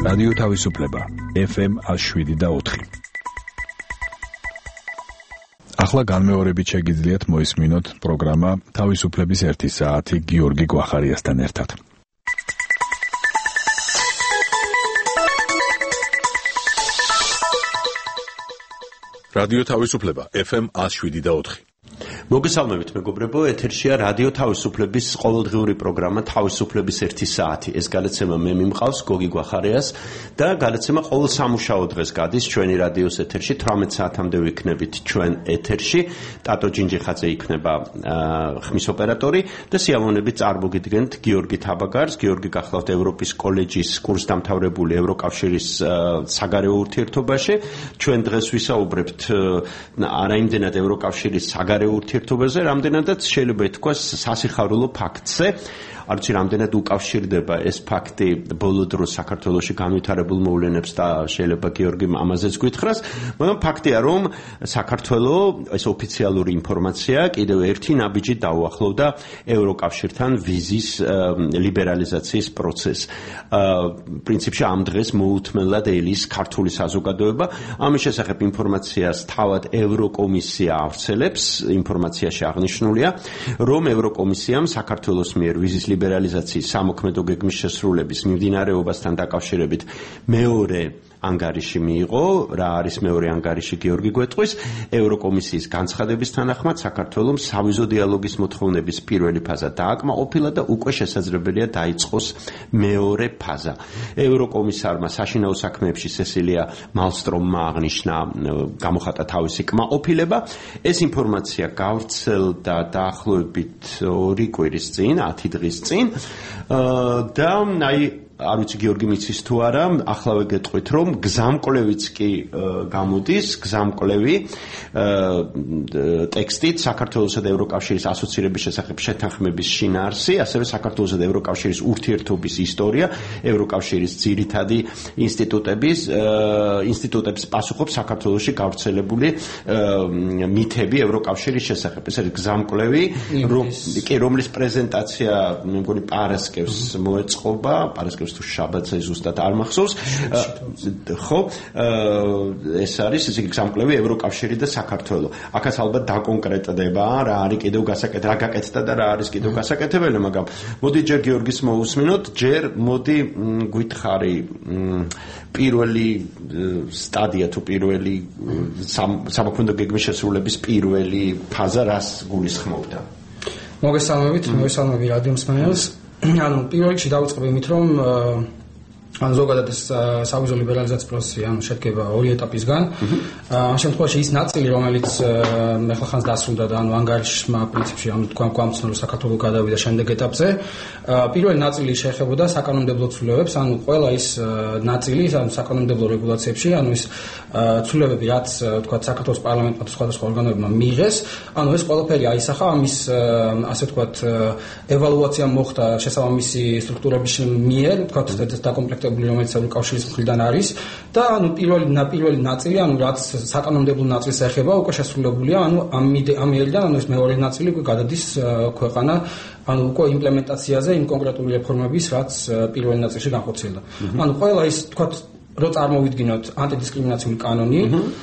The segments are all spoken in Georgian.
რადიო თავისუფლება FM 107.4. ახლა განმეორებით შეგიძლიათ მოისმინოთ პროგრამა თავისუფლების 1 საათი გიორგი გვახარიასთან ერთად. რადიო თავისუფლება FM 107.4. მოგესალმებით მეგობრებო, ეთერშია რადიო თავისუფლების ყოველდღიური პროგრამა თავისუფლების 1 საათი. ეს გადაცემა მე მიმყავს გოგი გვახარიას და გადაცემა ყოველ სამუშაო დღეს გადის ჩვენი რადიოს ეთერში 18 საათამდე ვიქნებით ჩვენ ეთერში. ტატო ჯინჯიხაძე იქნება ხმის ოპერატორი და სიამოვნებით წარმოგიდგენთ გიორგი თაბაგარს. გიორგი გახლავთ ევროპის კოლეჯის კურსდამთავრებული ევროკავშირის საგარეო ურთიერთობაში. ჩვენ დღეს ვისაუბრებთ არაიმდენად ევროკავშირის საგარეო ურთიერთობაზე, რამდენადაც შეიძლება ითქვას სასიხარულო ფაქტზე. არ ვიცი, რამდენად უკავშირდება ეს ფაქტი ბოლო დროს საქართველოში განვითარებულ მოვლენებს და შეიძლება გიორგი ამაზეც გითხრას, მაგრამ ფაქტია, რომ საქართველო ეს ოფიციალური ინფორმაცია კიდევ ერთი ნაბიჯით დაუახლოვდა ევროკავშირთან ვიზის ლიბერალიზაციის პროცესს. პრინციპში ამ დღეს მოუთმენლად ელის ქართული საზოგადოება. ამის შესახებ ინფორმაციას თავად ევროკომისია ავრცელებს. ინფორმაციაში აღნიშნულია, რომ ევროკომისიამ საქართველოს მიერ ვიზის ლიბერალიზაციის სამოქმედო გეგმის შესრულების მიმდინარეობასთან დაკავშირებით მეორე ანგარიში მიიღო. რა არის მეორე ანგარიში გიორგი გვეტყვის? ევროკომისიის განცხადების თანახმად საქართველოს სავიზო დიალოგის მოთხოვნების პირველი ფაზა დააკმაყოფილა და უკვე შესაძლებელია დაიწყოს მეორე ფაზა. ევროკომისარმა საშინაო საქმეებში სესილია მალსტრომმა აღნიშნა, გამოხატა თავისი კმაყოფილება. ეს ინფორმაცია გავრცელდა დაახლოებით 2 კვირის წინ, 10 დღის წინ და არ ვიცი გიორგი მიცის თუ არა, ახლავე გეტყვით, რომ გზამკვლევიც კი გამოდის, გზამკვლევი ტექსტით საქართველოსა და ევროკავშირის ასოცირების შესახებ შეთანხმების შინაარსი, ასევე საქართველოსა და ევროკავშირის ურთიერთობის ისტორია, ევროკავშირის ძირითადი ინსტიტუტების პასუხობს საქართველოში გავრცელებული მითები ევროკავშირის შესახებ. ეს არის გზამკვლევი, რომლის პრეზენტაცია მე მგონი პარასკევს მოეწყობა, პარასკევს თუ შაბათზე ზუსტად არ მახსოვს. ხო, ეს არის ისე გზამკვლევი ევროკავშირი და საქართველო. აქაც ალბათ დაკონკრეტდება რა არის კიდევ გასაკეთებელი, რა გაკეთდა და რა არის კიდევ გასაკეთებელი, მაგრამ მოდი ჯერ გიორგის მოусმინოთ, ჯერ მოდი გითხარი პირველი სტადია თუ პირველი სამოქმედო გეგმის შესრულების პირველი ფაზა რას გულისხმობდა? მოგესალმებით რადიო მსმენელს. ანუ პირველ რიგში დავიწყებ იმით, რომ ზოგადად ეს სავიზო ლიბერალიზაციის პროცესი შედგება 2 ეტაპისგან. ამ შემთხვევაში ის ნაწილი, რომელიც ახალხანს დასრულდა და ანგარიშმა პრინციპში თქვენ გვამცნო, რომ საქართველო გადავიდა შემდეგ ეტაპზე. პირველი ნაწილი შეეხებოდა საკანონმდებლო ცვლილებებს, ანუ ყველა ის ნაწილი საკანონმდებლო რეგულაციებში, ანუ ის ცვლილებები, რაც თქვა საქართველოს პარლამენტმა და სხვადასხვა ორგანოებმა მიიღეს, ანუ ეს ყველაფერი აისახა, ამის ასე ვთქვათ ევალუაცია მოხდა შესაბამისი სტრუქტურების მიერ, ვთქვათ დაკომპლექტებული, რომელიც ევროკავშირის მხრიდან არის და ანუ პირველი ნაწილი, ანუ რაც საკანონმდებლო ნაწილს ეხება, უკვე შესრულებულია, ანუ ამ მიერიდან, ანუ ეს მეორე ნაწილი უკვე გადადის ქვეყანა, ანუ უკვე იმპლემენტაციაზე იმ კონკრეტული რეფორმების, რაც პირველ ნაწილში განხორციელდა. ანუ ყველა ის, ვთქვათ, რო წარმოვიდგინოთ ანტიდისკრიმინაციული კანონი,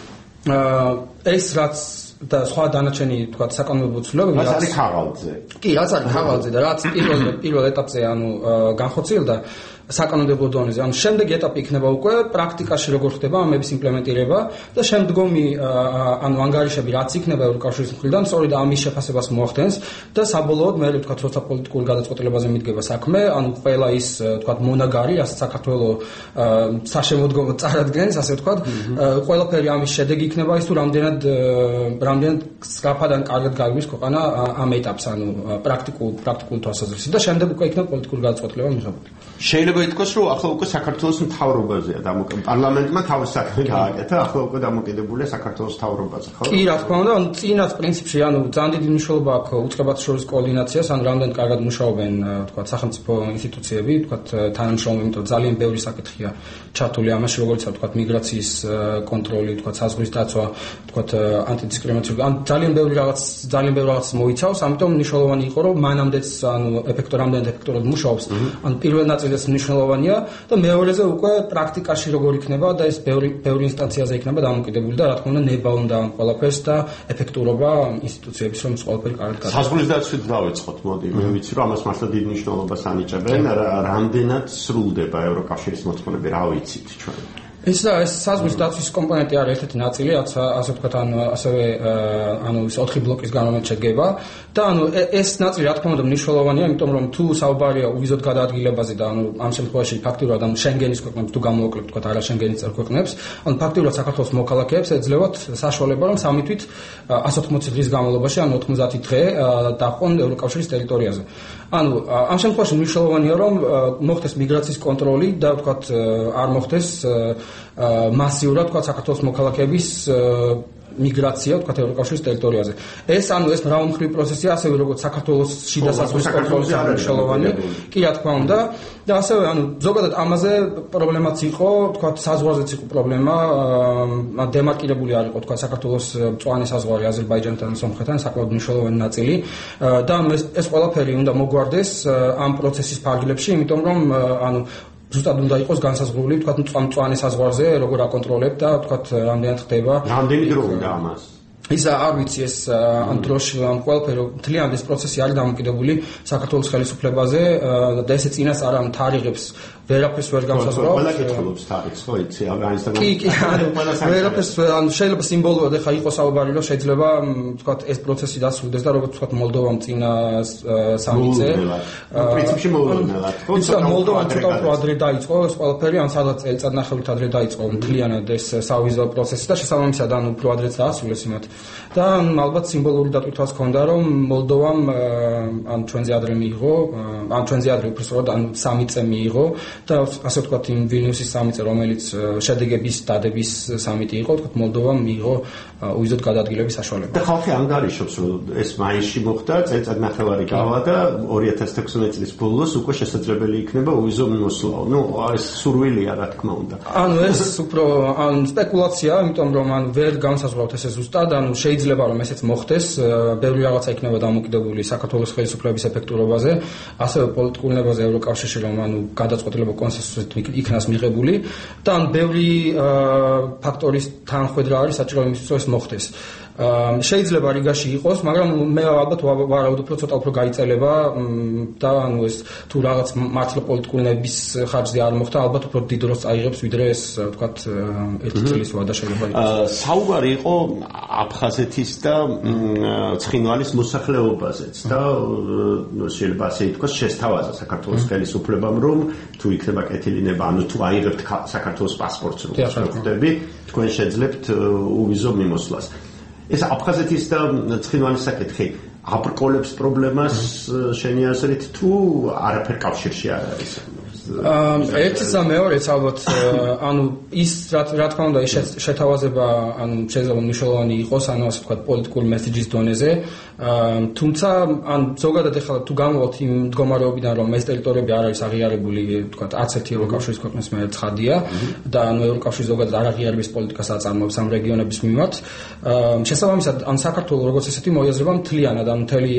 ეს რაც და სხვა დანარჩენი, ვთქვათ, საკანონმდებლო ცვლილებები, რაც არის ხაღალდზე. კი, რაც არის ხაღალდზე და რაც პირველ ეტაპზე, ანუ განხორციელდა საკანონმდებლო დონეზე. ანუ შემდეგი ეტაპი იქნება უკვე პრაქტიკაში როგორ ხდება ამების იმპლემენტირება და შემდგომი ანუ ანგარიშები რაც იქნება ევროკავშირის მხრიდან, სწორედ ამის შეფასებას მოახდენს და საბოლოოდ მე ვთქვათ, როცა პოლიტიკურ გადაწყვეტილებაზე მიდგება საქმე, ანუ ყველა ის ვთქვათ მონაგარი, რასაც საქართველოს საშემოდგომოდ წარადგენს, ასე ვთქვათ, ყველაფერი ამის შედეგი იქნება ის თუ რამდენად სწრაფად ან კარგად გაიგოს ქვეყანა ამ ეტაპს, ანუ პრაქტიკულ თვალსაზრისით და შემდეგ უკვე იქნება პოლიტიკური გადაწყვეტილება მიღებული. შეიძლება ითქვას, რომ ახლა უკვე საქართველოს მთავრობაზეა პარლამენტმა თავის საქმე გააკეთა, ახლა უკვე დამოკიდებულია საქართველოს მთავრობაზე, ხო? კი, რა თქმა უნდა, წინათ პრინციპში, ანუ ძალიან დიდი მნიშვნელობა აქვს უწყებათა შორის კოორდინაციას, ანუ რამდენად კარგად მუშაობენ, ვთქვათ, სახელმწიფო ინსტიტუციები, ვთქვათ, თანამშრომლები, იმიტომ რომ ძალიან ბევრი საკითხია ჩართული ამაში, როგორც ვთქვათ, მიგრაციის კონტროლი, ვთქვათ, საზღვრის დაცვა, ვთქვათ, ანტიდისკრიმინაცია, ან ძალიან ბევრი რაღაც მოიცავს, ამიტომ მნიშვნელოვანი იყო, რომ მანამდეც, ანუ რამდენად ეფექტურად მუშაობს, ანუ პირველ ნაწილს მნიშვნელოვანია და მეორეზე უკვე პრაქტიკაში როგორ იქნება და ეს ბევრი ინსტანციაზე იქნება დამოკიდებული და რა თქმა უნდა ნება უნდა ამ ყველაფერს და ეფექტურობა ინსტიტუციების რომ ყველაფერი კარგად გააკეთოს. საზღვრის დაცვით დავიწყოთ, მოდი, მე ვიცი რომ ამას მართლა დიდ მნიშვნელობას ანიჭებენ, რამდენად სრულდება ევროკავშირის მოთხოვნები, რა ვიცით ჩვენ. ეს საზღვრის დაცვის კომპონენტი არის ერთ-ერთი ნაწილი, ასე ვთქვათ, ასევე ის 4 ბლოკისგან რომელიც შედგება და ეს ნაწილი რა თქმა უნდა მნიშვნელოვანია, იმიტომ რომ თუ საუბარია უვიზოდ გადაადგილებაზე და ამ შემთხვევაში ფაქტიურად შენგენის ქვეყნებს თუ გამოვაკლებთ, ვთქვათ, არა შენგენის წევრ ქვეყნებს, ფაქტიურად საქართველოს მოქალაქეებს ეძლევათ საშუალება, რომ სამითვით 180 დღის განმავლობაში, 90 დღე დაყონ ევროკავშირის ტერიტორიაზე. ამ შემთხვევაში მნიშვნელოვანია, რომ მოხდეს მიგრაციის კონტროლი და ვთქვათ, არ მოხდეს მასიურად თქვა საქართველოს მოქალაქეების მიგრაცია თქვა ევროკავშირის ტერიტორიაზე. ეს მრავალმხრივი პროცესია, ასევე როგორც საქართველოს შიდა საზღვრის კონტროლის მნიშვნელოვანი, კი რა თქმა უნდა, და ასევე ზოგადად ამაზე პრობლემაც იყო, თქვა საზღვარზეც იყო პრობლემა, დემარკირებული არ იყო თქვა საქართველოს მწვანე საზღვარი აზერბაიჯანთან, სომხეთთან, საკმაოდ მნიშვნელოვანი ნაწილი და ეს ყველაფერი უნდა მოგვარდეს ამ პროცესის ფარგლებში, იმიტომ რომ ზუსტად უნდა იყოს განსაზღვრული, თქვათ, მწვანე საზღვარზე როგორ აკონტროლებ და თქვათ, რამდენად ხდება. რამდენი დრო უნდა ამას? ის არ ვიცი ეს ამ დროში ყველაფერი მთლიანად ეს პროცესი არის დამოკიდებული საქართველოს ხელისუფლებაზე და ესე წინასწარ ამ თარიღებს ვერაფერს ვერ განსაზღვრავს. ყველა კითხულობს თარიღს, ხო იცი, კი, ვერაფერს შეიძლება სიმბოლურად ეხა იყოს საუბარი, რომ შეიძლება თქვათ ეს პროცესი დასრულდეს და როგორც თქვათ მოლდოვამ წინა 3 წელი. პრინციპში მოულოდნელად, ხო? მოლდოვამ ცოტა უფრო ადრე დაიწყო ეს ყველაფერი, სადაც წელიწადნახევრით ადრე დაიწყო მთლიანად ეს სავიზო პროცესი და შესაბამისად უფრო ადრეც დაასრულეს იმათ. და ალბათ სიმბოლური დატვირთვაც ჰქონდა, რომ მოლდოვამ ჩვენზე ადრე მიიღო, ჩვენზე ადრე უბრალოდ 3 წელი მიიღო და ასე ვთქვათ იმ ვილნიუსის სამიტი, რომელიც შედეგების დადების სამიტი იყო, ვთქვათ მოლდოვამ მიიღო უვიზოდ გადაადგილების საშუალება. და ხალხი ანგარიშობს, რომ ეს მაისში მოხდა, წელიწადნახევარი გავა და 2016 წლის ბოლოს უკვე შესაძლებელი იქნება უვიზო მიმოსვლა. ეს სურვილია, რა თქმა უნდა. ეს უფრო სპეკულაცია, იმიტომ რომ ვერ განსაზღვრავთ ესე ზუსტად, შეიძლება რომ ესეც მოხდეს, ბევრი რაღაცა იქნება დამოკიდებული საქართველოს ხელისუფლების ეფექტურობაზე, ასევე პოლიტიკურ ნებაზე ევროკავშირში, რომ გადაწყვეტილება კონსენსუსით იქნას მიღებული და ბევრი ფაქტორის თანახვედრა არის საჭირო იმისთვის, რომ ეს მოხდეს. შეიძლება რიგაში იყოს, მაგრამ მე ალბათ ვარაუდობ, რომ ცოტა უფრო გაიწელება და ეს თუ რაღაც მართლა პოლიტიკური ნების ხარჯზე არ მოხდა, ალბათ უფრო დიდ დროს წაიღებს, ვიდრე ეს ვთქვათ 1 წლის ვადა შეიძლება იყოს. საუბარი იყო აფხაზეთის და ცხინვალის მოსახლეობაზეც და შეიძლება ასე ითქვას, შესთავაზა საქართველოს ხელისუფლებამ, რომ თუ იქნება კეთილინება, თუ აიღებთ საქართველოს პასპორტს, რომ ხდები, თქვენ შეძლებთ უვიზო მიმოსვლას. ეს აფხაზეთის და ცხინვალის საკითხი აბრკოლებს პრობლემას შენი აზრით თუ არაფერ კავშირში არ არის? ერთის და მეორეც ალბათ ის რა თქმა უნდა ის შეთავაზება შეიძლება მნიშვნელოვანი იყოს, ასე ვთქვათ, პოლიტიკური მესეჯის დონეზე, თუმცა ზოგადად ეხლა თუ გამოვთ იმ მდგომარეობიდან, რომ ეს ტერიტორიები არ არის აღიარებული, ვთქვათ, არც ერთი ევროკავშირის ქვეყნის მიერ ცხადია და ევროკავშირი ზოგადად არ აღიარებს პოლიტიკას აწარმოებს ამ რეგიონების მიმართ, შესაბამისად საქართველოს როგორც ესეთი მოიაზრება მთლიანად, მთელი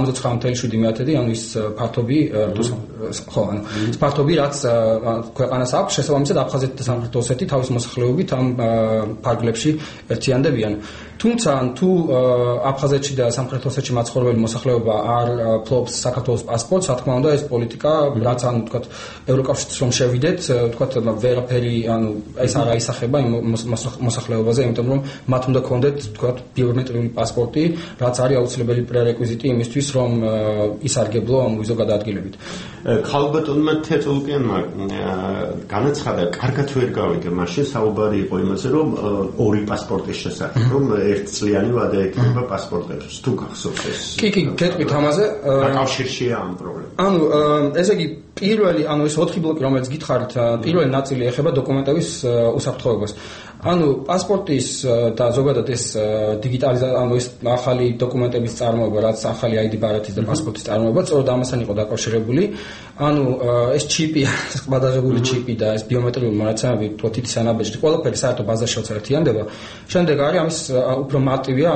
79.7 ის ფართობი ხო, ის ფართობი რაც ქვეყანას აქვს, შესაბამისად აფხაზეთი და სამხრეთ ოსეთი თავის მოსახლეობით ამ ფარგლებში ერთიანდებიან. თუმცა თუ აფხაზეთში და სამხრეთ ოსეთში მაცხოვრებელი მოსახლეობა არ ფლობს საქართველოს პასპორტს, რა თქმა უნდა ეს პოლიტიკა, რაც ვთქვათ ევროკავშირს რომ შევიდეთ, ვთქვათ ვერაფერი ეს არ აისახება იმ მოსახლეობაზე, იმიტომ რომ მათ უნდა ქონდეთ, ვთქვათ, ბიომეტრიული პასპორტი, რაც არის აუცილებელი პრერეკვიზიტი იმისთვის, რომ ისარგებლო ამ უვიზო გადაადგილებით. ქალბატონმა თეთრულკიანმა განაცხადა, კარგად ვერ გავიგე, მაშინ საუბარი იყო იმაზე, რომ 2 პასპორტის შესახებ, რომ 1 წლიანი ვადა ექნება პასპორტებს. თუ გახსოვს ეს? კი, გეტყვით ამაზე. კავშირშია ამ პრობლემა. ესე იგი პირველი, ეს 4 ბლოკი, რომელიც გითხარით, პირველი ნაწილი ეხება დოკუმენტების უსაფრთხოებას. პასპორტის და ზოგადად ეს დიგიტალიზაცია, ეს ახალი დოკუმენტების წარმოება, რაც ახალი ID ბარათის და პასპორტის წარმოება, სწორედ ამასთან იყო დაკავშირებული. ეს ჩიპი, სხვადასხვა ჩიპი და ეს ბიომეტრიული მონაცემები, თვითის ანაბეჭდი, ყველაფერი საერთო ბაზაში ერთიანდება. შემდეგ არის ამის უფრო მარტივია, ამის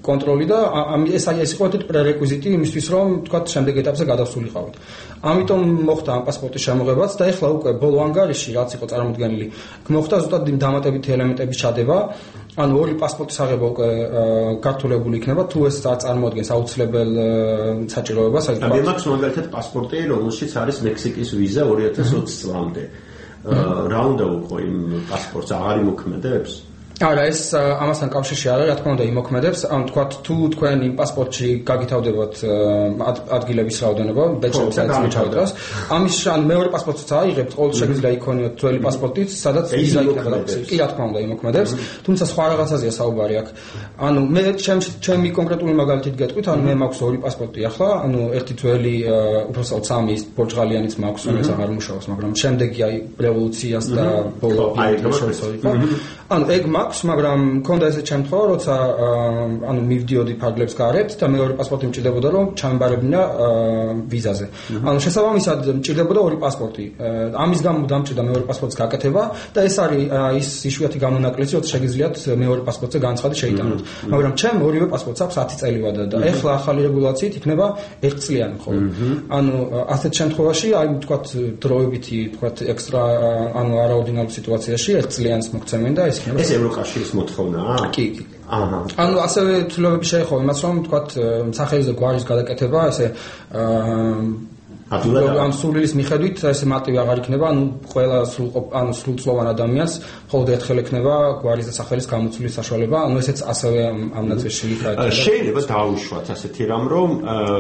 კონტროლი და ეს იყო პრერეკვიზიტი იმისთვის, რომ თქვა შემდეგ ეტაპზე გადასულიყავით. ამიტომ მოხდა ამ პასპორტის შემოღებაც და ეხლა უკვე ბოლო ანგარიში რაც იყო წარმოდგენილი, მოხდა ზუსტად იმ დამატებითი ელემენტების ჩადება. ანუ ორი პასპორტის აღება უკვე გართულებული იქნება თუ ეს არ წარმოადგენს აუცილებელ საჭიროებას. მე მაქვს მაგალითად პასპორტი, რომელშიც არის მექსიკის ვიზა 2020 წლამდე. რა უნდა უყო იმ პასპორტს, აღარ იმოქმედებს? არა, ეს ამასთან კავშირში არა, რა თქმა უნდა იმოქმედებს. ანუ თქვათ თუ თქვენ იმ პასპორტში გაგითავდებათ ადგილების რაოდენობა, ბეჭდებს წავიდროს. ამის ან მეორე პასპორტსაც აიღებთ, ყოველ შეგვიძლია იქონიოთ ძველი პასპორტით, სადაც ვიზა იქნება და კი რა თქმა უნდა იმოქმედებს. თუმცა სხვა რაღაცაზეა საუბარი აქ. ანუ მე ჩემი კონკრეტული მაგალითით გეტყვით, ანუ მე მაქვს ორი პასპორტი ახლა, ანუ ერთი ძველი უბრალოდ სამი პორტუგალიანიც მაქვს, რომელიც აღარ მუშაობს, მაგრამ შემდეგი აი რევოლუციას და ბოლო პერიოდში იყო. ანუ ეგ მაქვს, მაგრამ მქონდა ესე შემთხვევა, როცა ანუ მივდიოდი ფარგლებს გარეთ და მეორე პასპორტი მჭირდებოდა, რომ ჩამებარებინა ვიზაზე. ანუ შესაბამისად მჭირდებოდა ორი პასპორტი. ამის გამო დამჭირდა მეორე პასპორტის გაკეთება და ეს არის ის იშვიათი გამონაკლისი, როცა შეგიძლიათ მეორე პასპორტზე განცხადი შეიტანოთ. მაგრამ ჩემ ორივე პასპორტს აქვს 10 წელივადა და ეხლა ახალი რეგულაციით იქნება 1 წლიანი მხოლოდ. ანუ ასეთ შემთხვევაში აი თქვათ დროებითი თქვათ ექსტრა ანუ არაორდინარულ სიტუაციაში 1 წლიანს მოგცემენ და ეს იქნება ეს ევროკავშირის მოთხოვნაა? კი. ანუ ასევე ცვლილებები შეეხო იმას, რომ თქვათ სახელზე გვარის გადაკეთება, ესე ამ სულილის მიხედვით ესე მარტივი აღარ იქნება, ანუ ყველა სრულწლოვან ადამიანს მხოლოდ ერთხელ ექნება გვარის და სახელის გამოცვლის საშუალება, ანუ ესეც ასევე ამ ნაწილში იქნება. შეიძლება დაუშვათ ასეთი რამ, რომ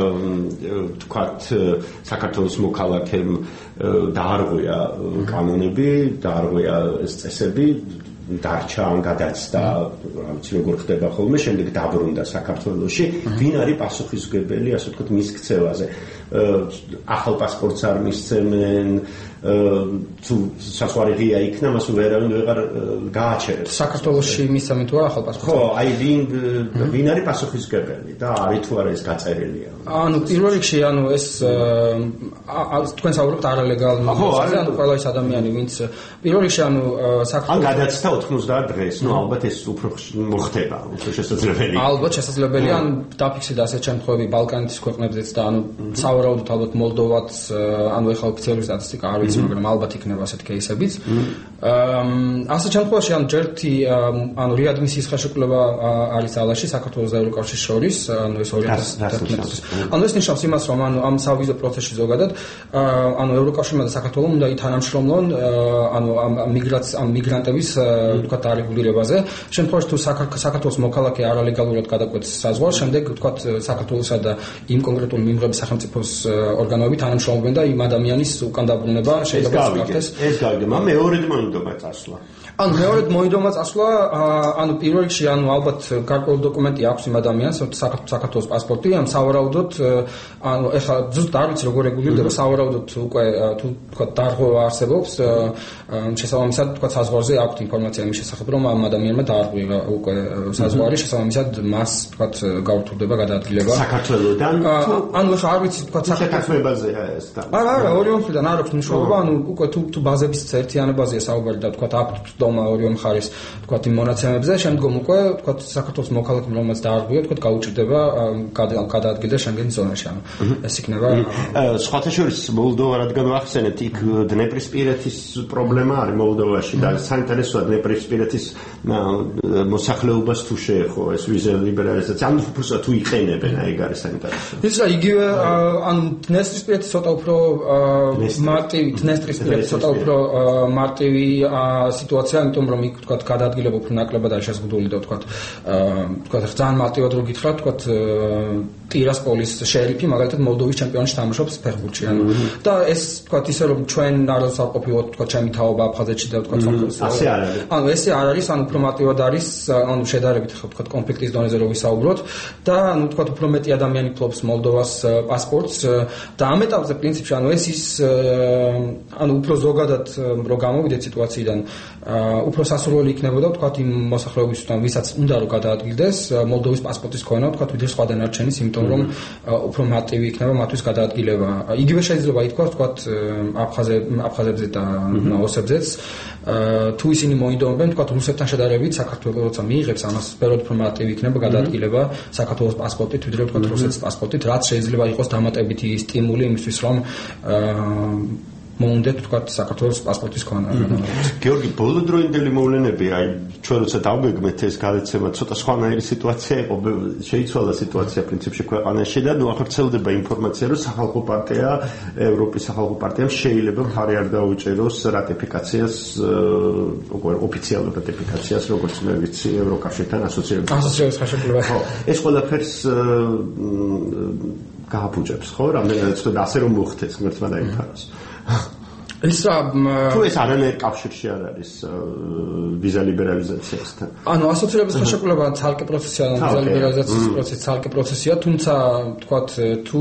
თქვათ საქართველოს მოქალაქემ დაარღვია კანონები, დაარღვია წესები, დარჩა ან გადაცდა, რამიც როგორ ხდება ხოლმე, შემდეგ დაბრუნდა საქართველოში, ვინ არის პასუხისმგებელი, ასე ვთქვათ, მის ქცევაზე. ახალ პასპორტს არ მისცემენ, თუ სასვარი ღია იქნა, მას ვერავინ ვეღარ გააჩერებს. საქართველოში მისცემენ თუ არა ახალ პასპორტს? ხო, აი ვინ არის პასუხისმგებელი და არის თუ არა ეს გაწერილია? ანუ პირველ რიგში, ანუ ეს თქვენ საუბრობთ არალეგალ მიგრაციაზე, ანუ ყველა ის ადამიანი, ვინც პირველ რიგში, ანუ საქართველოს ან გადაცდა 90 დღეს, ნუ ალბათ ეს უფრო მოხდება, უფრო შესაძლებელია. ალბათ შესაძლებელია, ან დაფიქსირდა ასეთ შემთხვევები ბალკანეთის ქვეყნებზეც და ანუ სავარაუდოდ ალბათ მოლდოვაც, ანუ ეხლა ოფიციალური სტატისტიკა არ ვიცი, მაგრამ ალბათ იქნება ასეთ კეისებიც. ასეთ შემთხვევაში ანუ ჯერთი ანუ რეადმისიის ხელშეკრულება არის ძალაში საქართველოს და ევროკავშირის შორის, ანუ ეს 2011 წელს. ანუ ეს ნიშნავს იმას, რომ ანუ ამ სავიზო პროცესში ზოგადად ანუ ევროკავშირმა და საქართველოს უნდა ითანამშრომლონ ანუ ამ მიგრანტების თქვა დარეგულირებაზე. შემთხვევაში თუ საქართველოს მოქალაქე არალეგალურად გადაკვეთს საზღვარს, შემდეგ თქვა საქართველოსა და იმ კონკრეტული მიმღების სახელმწიფოს ორგანოები თანამშრომლობენ და იმ ადამიანის უკან დაბრუნება შეიძლება გახდეს. ეს გავიგე, მეორედ მოინდომა წასვლა. ანუ მეორედ მოინდომა წასვლა, ანუ პირველ რიგში ანუ ალბათ გარკვეული დოკუმენტი აქვს იმ ადამიანს, საქართველოს პასპორტი, ან სავარაუდოდ ანუ ეხლა ზუსტად არ ვიცი როგორ რეგულირდება, სავარაუდოდ უკვე თუ თქვა დარღვევა არსებობს, შესაბამისად თქვა საზღვარზე აქვს ინფორმაცია იმის შესახებ, რომ ამ ადამიანმა დაარღვია უკვე საზღვარი, შესაბამისად მას თქვა გაურთულდება გადაადგილება საქართველოსთან. ანუ ეხლა არ ვიცი თქვა საქართველოსებაზეა ეს და. არა, ორივე მხრიდან არ აქვს მნიშვნელობა, ანუ უკვე თუ ბაზების ერთიანობაზეა საუბარი და თქვა აქვს ორივე მხარის თქვა იმ მონაცემებზე, შემდგომ უკვე თქვა საქართველოს მოქალაქემ რომელსაც დაარღვია, თქვა გაუჭირდება გადაადგილდა შენგენის ზონაში, ანუ ეს იქნება. სხვათა შორის მოლდოვა რადგან ვახსენებთ, იქ დნეპრისპირეთის პრობლემა არის მოლდოვაში და საინტერესოა დნეპრისპირეთის მოსახლეობას თუ შეეხო ეს ვიზა ლიბერალიზაცია, ანუ უბრალოდ თუ იყენებენ, ეგ არის საინტერესო. ისა იგივე ანუ დნესტრისპირეთის ცოტა უფრო მარტივი, დნესტრისპირეთის ცოტა უფრო მარტივი სიტუაცია, იმიტომ რომ იქ თქვა გადაადგილება უფრო ნაკლებად არის შეზღუდული და თქვა ძალიან მარტივად რო გითხრათ, თქვა ტირასპოლის შერიფი მაგალითად მოლდოვის ჩემპიონატში თამაშობს ფეხბურთში, ანუ და ეს თქვა ისე რომ ჩვენ არ ვსაყოფილოთ თქვა ჩემი თაობა აფხაზეთში და თქვა ასე არ არის. ანუ ესე არ არის, ანუ უფრო მარტივად არის, ანუ შედარებით თქვა კონფლიქტის დონეზე რო ვისაუბროთ და ანუ თქვა უფრო მეტი ადამიანი ფლობს მოლდოვას პასპორტს და ამ ეტაპზე პრინციპში ანუ ეს ის ანუ უფრო ზოგადად რო გამოვიდეთ სიტუაციიდან უფრო სასურველი იქნებოდა თქვათ იმ მოსახლეობისგან, ვისაც უნდა რომ გადაადგილდეს მოლდოვის პასპორტის ქონა, თქვათ ვიდრე სხვა დანარჩენის, იმიტომ რომ უფრო მარტივი იქნება მათთვის გადაადგილება. იგივე შეიძლება ითქვას თქვათ აფხაზებზე და ოსებზეც თუ ისინი მოინდომებენ თქვათ რუსეთთან შედარებით საქართველოს როცა მიიღებს ამას ბევრად უფრო მარტივი იქნება გადაადგილება საქართველოს პასპორტით ვიდრე თქვათ რუსეთის პასპორტით, რაც შეიძლება იყოს დამატებითი სტიმული იმისთვის რომ მოუნდეთ თქვათ საქართველოს პასპორტის ქონა. გიორგი, ბოლოდროინდელი მოვლენები, აი ჩვენ როცა დავგეგმეთ ეს გადაცემა, ცოტა სხვანაირი სიტუაცია იყო, შეიცვალა სიტუაცია პრინციპში ქვეყანაში და ნუ ახორციელდება ინფორმაცია, რომ სახალხო პარტია, ევროპის სახალხო პარტიამ შეიძლება მხარი არ დაუჭეროს რატიფიკაციას, ოფიციალურ რატიფიკაციას, როგორც მე ვიცი, ევროკავშირთან ასოციირების ხელშეკრულება. ხო, ეს ყველაფერს გააფუჭებს, ხო? რამდენადაც თუ ასე რომ მოხდეს, ღმერთმა დაიფაროს. თუ ეს არანაირ კავშირში არ არის ვიზა ლიბერალიზაციასთან. ანუ ასოციირების ხელშეკრულება ცალკე პროცესია, ვიზა ლიბერალიზაციის პროცესი ცალკე პროცესია, თუმცა თქვათ თუ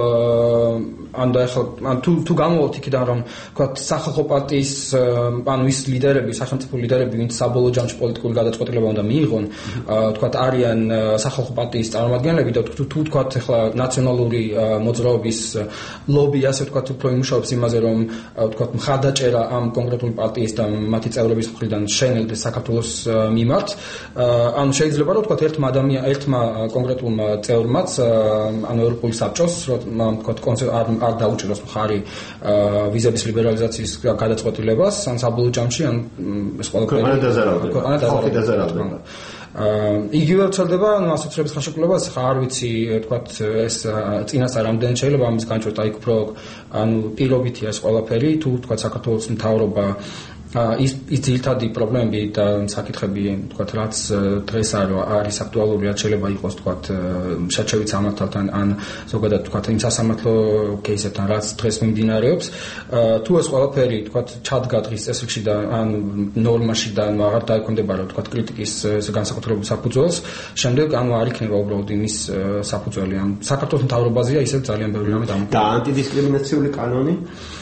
თუ გამოვოთ იქიდან რომ თქვათ სახალხო პარტიის ანუ ის ლიდერები, სახელმწიფო ლიდერები, ვინც საბოლოო ჯამში პოლიტიკური გადაწყვეტილება უნდა მიიღონ, თქვათ არიან სახალხო პარტიის წარმომადგენლები და თუ თქვათ ახლა ნაციონალური მოძრაობის ლობი ასე თქვათ უფრო იმუშავებს იმაზე რომ თქვათ მხარდაჭერა ამ კონკრეტული პარტიის და მათი წევრების მხრიდან შენელდეს საქართველოს მიმართ. ანუ შეიძლება რომ თქვათ ერთმა კონკრეტულმა წევრმაც ანუ ევროპული საბჭოს რომ თქვათ არ დაუჭიროს მხარი ვიზების ლიბერალიზაციის გადაწყვეტილებას ან საბოლოო ჯამში ან ეს ყველაფერი ქვეყანა დაზარალდება. იგივე ვრცელდება ასოციირების ხელშეკრულებას, ხა არ ვიცი თქვათ ეს წინასწარ რამდენი შეიძლება ამის განჭვრეტა იქ უფრო ანუ პირობითია ეს ყველაფერი, თუ თქვათ საქართველოს მთავრობა ის ძირითადი პრობლემები და საკითხები თქვათ რაც დღეს არის აქტუალური, რაც შეიძლება იყოს თქვათ შერჩევით სამართალთან ან ზოგადად თქვათ იმ სასამართლო кейსებთან, რაც დღეს მიმდინარეობს, თუ ეს ყველაფერი თქვათ ჩადგა დღის წესრიგში და ან ნორმაში და აღარ დაექვემდებარა თქვათ კრიტიკის განსაკუთრებულ საფუძველს, შემდეგ ანუ არ იქნება უბრალოდ იმის საფუძველი, ან საქართველოს მთავრობაზეა ისევ ძალიან ბევრი რამე დამოკიდებული. და ანტიდისკრიმინაციული კანონი?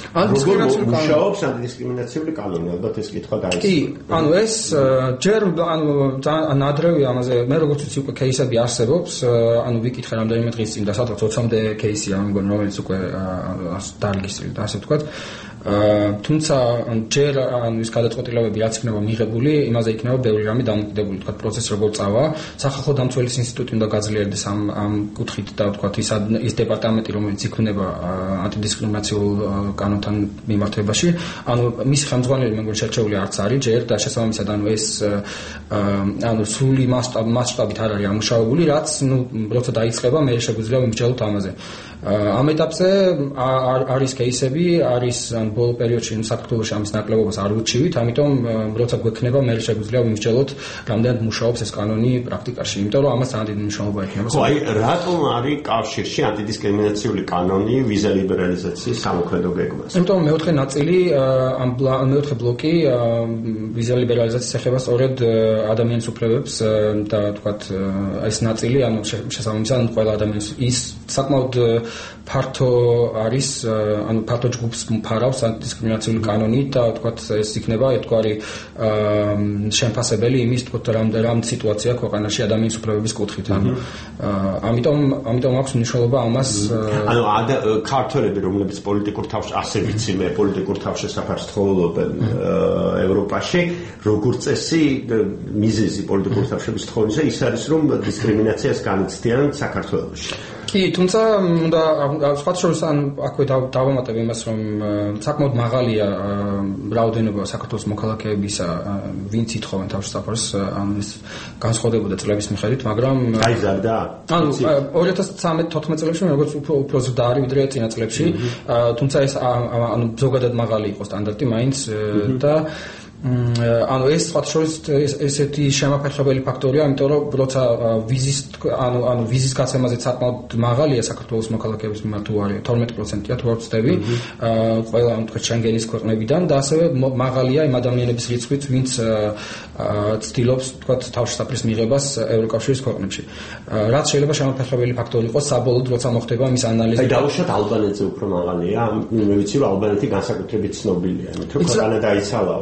მუშაობს ანტიდისკრიმინაციული კანონი, ალბათ ეს კითხვა დაიწყო. კი, ანუ ეს ჯერ ანუ ძალიან ადრევია ამაზე, მე როგორც ვიცი უკვე кейსები არსებობს, ანუ ვიკითხე რამდენიმე დღის წინ და სადღაც 20-მდე кейსია, მგონი რომელიც უკვე დარეგისტრირდა, ასე ვთქვათ. თუმცა ჯერ ანუ ის გადაწყვეტილებები რაც იქნება მიღებული, იმაზე იქნება ბევრი რამე დამოკიდებული, თქვათ პროცესი როგორ წავა. სახალხო დამცველის ინსტიტუტი უნდა გაძლიერდეს ამ კუთხით და თქვათ ის დეპარტამენტი, რომელიც იქნება ანტიდისკრიმინაციულ კანონთან მიმართებაში, ანუ მისი ხელმძღვანელი მე მგონი შერჩეული არც არის ჯერ და შესაბამისად ანუ ეს ანუ სრული მასშტაბით არ არის ამუშავებული, რაც ნუ როცა დაიწყება მე შეგვიძლია ვიმსჯელოთ ამაზე. ამ ეტაპზე არის кейსები, არის ბოლო პერიოდში საქართველოში ამის ნაკლებობას არ ვუჩივით, ამიტომ როცა გვექნება მე შეგვიძლია ვიმსჯელოთ რამდენად მუშაობს ეს კანონი პრაქტიკაში, იმიტომ რომ ამას ძალიან დიდი მნიშვნელობა ექნება. ხო, აი რატომ არის კავშირში ანტიდისკრიმინაციული კანონი ვიზა ლიბერალიზაციის სამოქმედო გეგმას? იმიტომ მეოთხე ნაწილი ამ მეოთხე ბლოკი ვიზა ლიბერალიზაციის ეხება სწორედ ადამიანის უფლებებს და თქვათ ეს ნაწილი ანუ შესაბამისად ყველა ადამიანის ის საკმაოდ ფართო არის, ანუ ფართო ჯგუფს მფარავს ანტიდისკრიმინაციული კანონი და თქვათ ეს იქნება ერთგვარი შემფასებელი იმის თქვათ რამ სიტუაცია ქვეყანაში ადამიანის უფლებების კუთხით. ამიტომ აქვს მნიშვნელობა ამას. ანუ ქართველები, რომლებიც პოლიტიკურ თავში, ასე ვიცი მე, პოლიტიკურ თავშესაფარს თხოვლობენ ევროპაში, როგორც წესი მიზეზი პოლიტიკურ თავშესაფრის თხოვნისა ის არის, რომ დისკრიმინაციას განიცდიან საქართველოში. კი, თუმცა უნდა სხვა შორის ან აქვე დავამატებ იმას, რომ საკმაოდ მაღალია რაოდენობა საქართველოს მოქალაქეებისა, ვინც ითხოვენ თავშესაფარს, ანუ ეს განსხვავდებოდა წლების მიხედვით, მაგრამ გაიზარდა. ანუ 2013-14 წლებში როგორც უფრო ზრდა არის ვიდრე წინა წლებში, თუმცა ეს ანუ ზოგადად მაღალი იყო სტანდარტი მაინც და ანუ ეს სხვა შორის ესეთი შემაფერხებელი ფაქტორია, იმიტომ რომ როცა ვიზის გაცემაზე საკმაოდ მაღალია საქართველოს მოქალაქეების მიმართ თუ არის 12%-ია თუ არ ვცდები, ყველა თქვა შენგენის ქვეყნებიდან და ასევე მაღალია იმ ადამიანების რიცხვიც, ვინც ცდილობს თქვა თავშესაფრის მიღებას ევროკავშირის ქვეყნებში. რაც შეიძლება შემაფერხებელი ფაქტორი იყოს საბოლოოდ როცა მოხდება მის ანალიზი. აი დავუშვათ ალბანეთზე უფრო მაღალია, მე ვიცი რომ ალბანეთი განსაკუთრებით ცნობილია, იმიტომ რომ ქვეყანა დაიცალაო, ასე თვითონ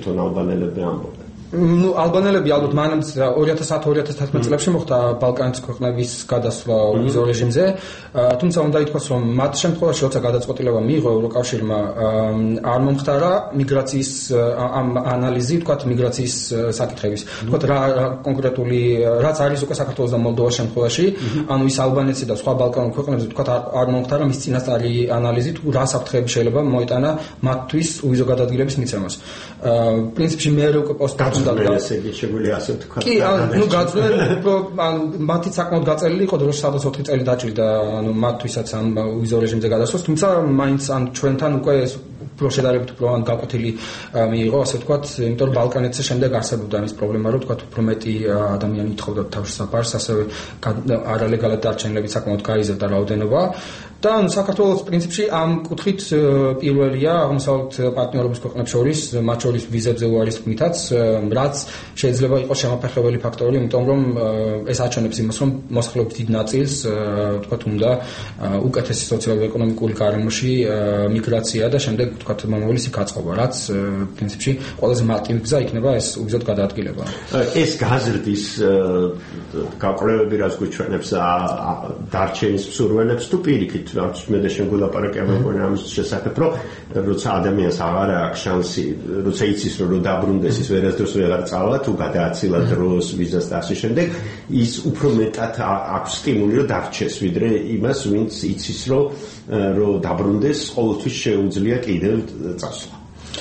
თვითონ ალბანელები ამბობენ. Ну, ალბანელები ალბათ მანამდე 2010-2011 წლებში მოხდა ბალკანეთის ქვეყნების გადასვლა ვიზო რეჟიმზე, თუმცა უნდა ითქვას, რომ მათ შემთხვევაში, როცა გადაწყვეტილება მიიღო ევროკავშირმა, არ მომხდარა მიგრაციის ანალიზი, თქვათ მიგრაციის საკითხების. თქვათ რა კონკრეტული რაც არის უკვე საქართველოს და მოლდოვას შემთხვევაში, ანუ ის ალბანეთსა და სხვა ბალკანურ ქვეყნებზე თქვათ არ მომხდარა მის წინასწარი ანალიზი, თუ რა საფრთხეები შეიძლება მოიტანა მათთვის უვიზო გადადგილების მიცემას. პრინციპში მე უკვე პოსტ შეგვიძლია ასე ვთქვა. კი, ну გაძლევენ უფრო მათი საკმაოდ გაწელილი იყო დროს სადაც 4 წელი დაჭრიდა, ანუ მათთვისაც ამ ვიზო რეჟიმზე გადასვლას, თუმცა მაინც ან ჩვენთან უკვე უფრო შედარებით უფრო ან გაკვეთილი მიიღო, ასე ვთქვათ, იმიტომ რომ ბალკანეთზე შემდეგ არსებობდა ის პრობლემა, რომ ვთქვათ, უფრო მეტი ადამიანი ითხოვდა თავის საფარს, ასევე არალეგალად დარჩენილები საკმაოდ გაიზარდა რაოდენობა. და საქართველოს პრინციპში ამ კუთხით პირველია აღმოსავლეთ პარტნიორობის ქვეყნებს შორის, მათ შორის ვიზებზე უარის თქმითაც, რაც შეიძლება იყოს შემაფეხებელი ფაქტორი, იმიტომ რომ ეს აჩვენებს იმას, რომ მოსახლეობის დიდ ნაწილს, თქვათ, უნდა უკეთესი სოციალურ-ეკონომიკური გარემოში მიგრაცია და შემდეგ, თქვათ, მომავლის იქ აწყობა, რაც პრინციპში ყველაზე მარტივი გზა იქნება ეს უგზოდ გადაადგილება. ეს გაზრდის გაკვლევები რაც გვიჩვენებს დარჩენის მსურველებს თუ პირიქით მე და შემგულაპარაკე ამბობენ ამის შესახებ, რომ როცა ადამიანს აღარ აქვს შანსი, როცა იცის რომ დაბრუნდეს ის ვერასდროს ვეღარ წავა, თუ გადააცილა დროს ვიზას და ასე შემდეგ, ის უფრო მეტად აქვს სტიმული რომ დარჩეს, ვიდრე იმას, ვინც იცის რომ დაბრუნდეს, ყოველთვის შეუძლია კიდევ წასვლა.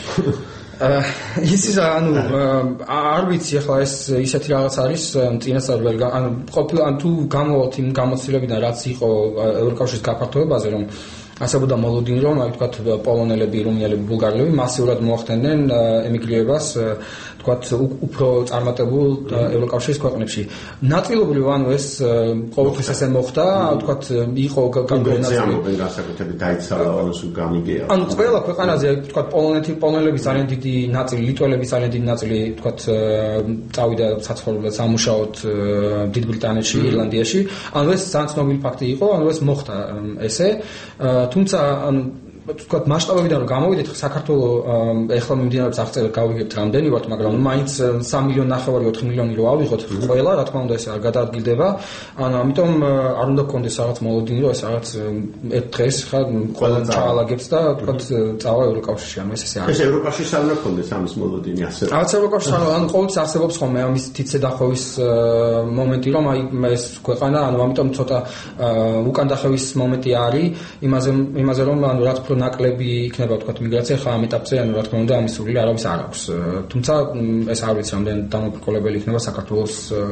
ის ანუ არ ვიცი ახლა ეს ისეთი რაღაც არის წინასწარ ვერ ანუ ყოფილი ან თუ გამოვალთ იმ გამოცდილებიდან რაც იყო ევროკავშირის გაფართოებაზე რომ ასებოდა მოლოდინი რომ აი თქვათ პოლონელები, რუმინელები, ბულგარელები მასიურად მოახდენენ ემიგრირებას თქვათ უფრო წარმატებულ ევროკავშირის ქვეყნებში. ნაწილობრივ ანუ ეს ყოველთვის ესე მოხდა, თქვათ იყო გამგონაცები განსაკუთრებით დაიცალა ანუ გამიგია. ანუ ყველა ქვეყანაზე თქვათ პოლონელების ძალიან დიდი ნაწილი, ლიტველების ძალიან დიდი ნაწილი თქვათ წავიდა საცხოვრებლად სამუშაოდ დიდ ბრიტანეთში, ირლანდიაში. ანუ ეს ძალიან ცნობილი ფაქტი იყო, ანუ ეს მოხდა ესე. თუმცა თქვათ მასშტაბებიდან რომ გამოვიდეთ საქართველოს ეხლა მიმდინარეობს აღწერა გავიგებთ რამდენი ვართ, მაგრამ მაინც 3,5 მილიონი 4 მილიონი რო ავიღოთ ყველა, რა თქმა უნდა ეს არ გადაადგილდება. ანუ ამიტომ არ უნდა გქონდეს რაღაც მოლოდინი, რომ ეს რაღაც ერთ დღეს ხა ყველა ჩაალაგებს და თქვათ წავა ევროკავშირში, ანუ ეს ესე არის. ეს ევროკავშირში არ უნდა გქონდეს ამის მოლოდინი ასე. რაღაც ევროკავშირში ანუ ყოველთვის არსებობს ხოლმე ამის თითზე დახოვის მომენტი, რომ აი ეს ქვეყანა, ანუ ამიტომ ცოტა უკან დახევის მომენტი არის იმაზე რომ ანუ რაც ნაკლები იქნება თქვათ მიგრაცია ხა ამ ეტაპზე, ანუ რა თქმა უნდა ამის სრული არავის არ აქვს. თუმცა ეს არ ვიცი რამდენი დამოუკიდებელი იქნება საქართველოს.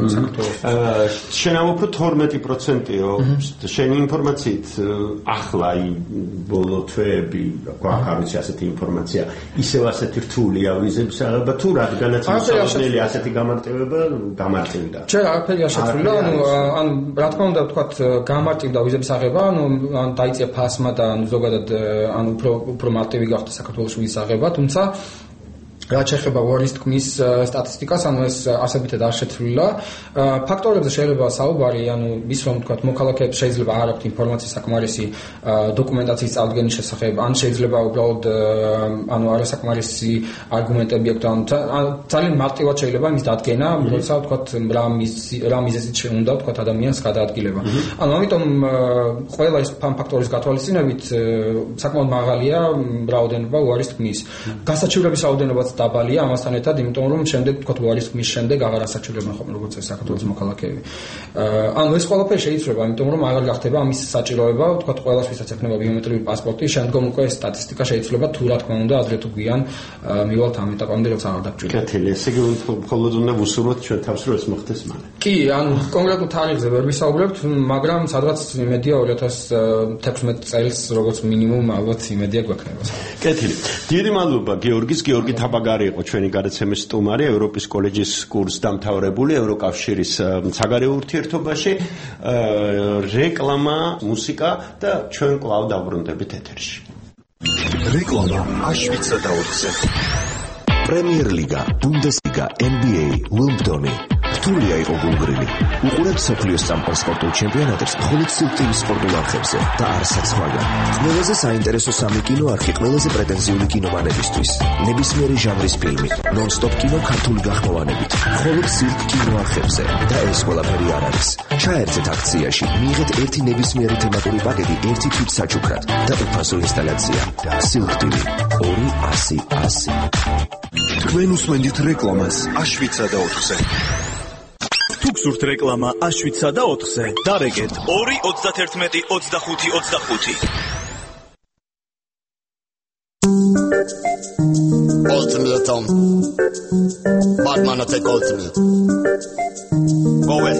შენ ამბობ 12%-ო შენი ინფორმაციით ახლა ბოლო თვეები გვაქვს არ ვიცი ასეთი ინფორმაცია ისევ ასეთი რთულია ვიზების აღება თუ რადგანაც მოსახლეობელი ასეთი გამარტივება გამარტივდა. չէ, არაფერი არ შეცვლილა, ანუ რა თქმა უნდა თქვათ გამარტივდა ვიზების აღება, ანუ დაიწია ფასმა და ანუ ზოგადად ანუ უფრო მარტივი გახდა საქართველოს ვიზის აღება, თუმცა რაც შეეხება უარის თქმის სტატისტიკას, ანუ ეს ასეთით არ შეცვლილა. ფაქტორებზე შეიძლება საუბარი, ანუ ის რომ თქვათ მოქალაქეებს შეიძლება არ აქვთ ინფორმაცია საკმარისი დოკუმენტაციის წარდგენის შესახებ, ან შეიძლება უბრალოდ ანუ არასაკმარისი არგუმენტები აქვთ, ანუ ძალიან მარტივად შეიძლება იმის დადგენა, როცა თქვათ რა მიზეზით უნდა თქვათ ადამიანს გადაადგილება. ანუ ამიტომ ყველა ეს ფაქტორის გათვალისწინებით საკმაოდ მაღალია რაოდენობა უარის თქმის. გასაჩივრების რაოდენობაც დაბალია ამასთან ერთად, იმიტომ რომ შემდეგ თქვათ უარის თქმის შემდეგ აღარ ასაჩივრებენ ხოლმე როგორც ეს საქართველოს მოქალაქეები. ანუ ეს ყველაფერი შეიძლება, იმიტომ რომ აღარ გახდება ამის საჭიროება, თქვათ ყველას ვისაც ექნება ბიომეტრიული პასპორტი, შემდგომ უკვე სტატისტიკა შეიძლება თუ რა თქმა უნდა ადრე თუ გვიან მივალთ ამ ეტაპამდე, როცა აღარ დაგჭირდება. კეთილი, ესე იგი მხოლოდ უნდა ვუსურვოთ ჩვენ თავს რომ ეს მოხდეს მალე. კი, ანუ კონკრეტულ თარიღზე ვერ ვისაუბრებთ, მაგრამ სადღაც იმედია 2016 წელს როგორც მინიმუმ ალბათ იმედია გვექნება. კეთილი. დიდი მადლობა გიორგი თაბაგარი იყო ჩვენი გადაცემის სტუმარი, ევროპის კოლეჯის კურსდამთავრებული ევროკავშირის საგარეო ურთიერთობაში, რეკლამა, მუსიკა და ჩვენ კვლავ დავბრუნდებით ეთერში. რეკლამა აშვიცა და 4-ზე. პრემიერ ლიგა, ბუნდესლიგა, NBA, უიმბლდონი. რთულია იყო გულგრილი. უყურებთ მსოფლიოს სამყარო სპორტულ ჩემპიონატებს მხოლოდ სიუჟეტის სპორტულ არხებზე და არცაც სხვაგან. ყველაზე საინტერესო სამი კინოარხი ყველაზე პრეტენზიული კინომანებისთვის. ნებისმიერი ჟანრის ფილმი, ნონ-სტოპ კინო ქართული გახმოვანებით. მხოლოდ სიუჟეტ კინოარხებზე და ეს ყველაფერი არ არის. ჩაერთეთ აქციაში, მიიღეთ ერთი ნებისმიერი თემატური პაკეტი ერთი თვით საჩუქრად და უფასო ინსტალაცია. სიუჟეტი 200. თქვენ უსმენთ რეკლამას Auschwitz-ა და 4-ზე. თუ გსურთ რეკლამა Auschwitz-ა და 4-ზე, დარეგეთ 2-31-25-25. Ultimatum. Batman will take ultimate. Go away.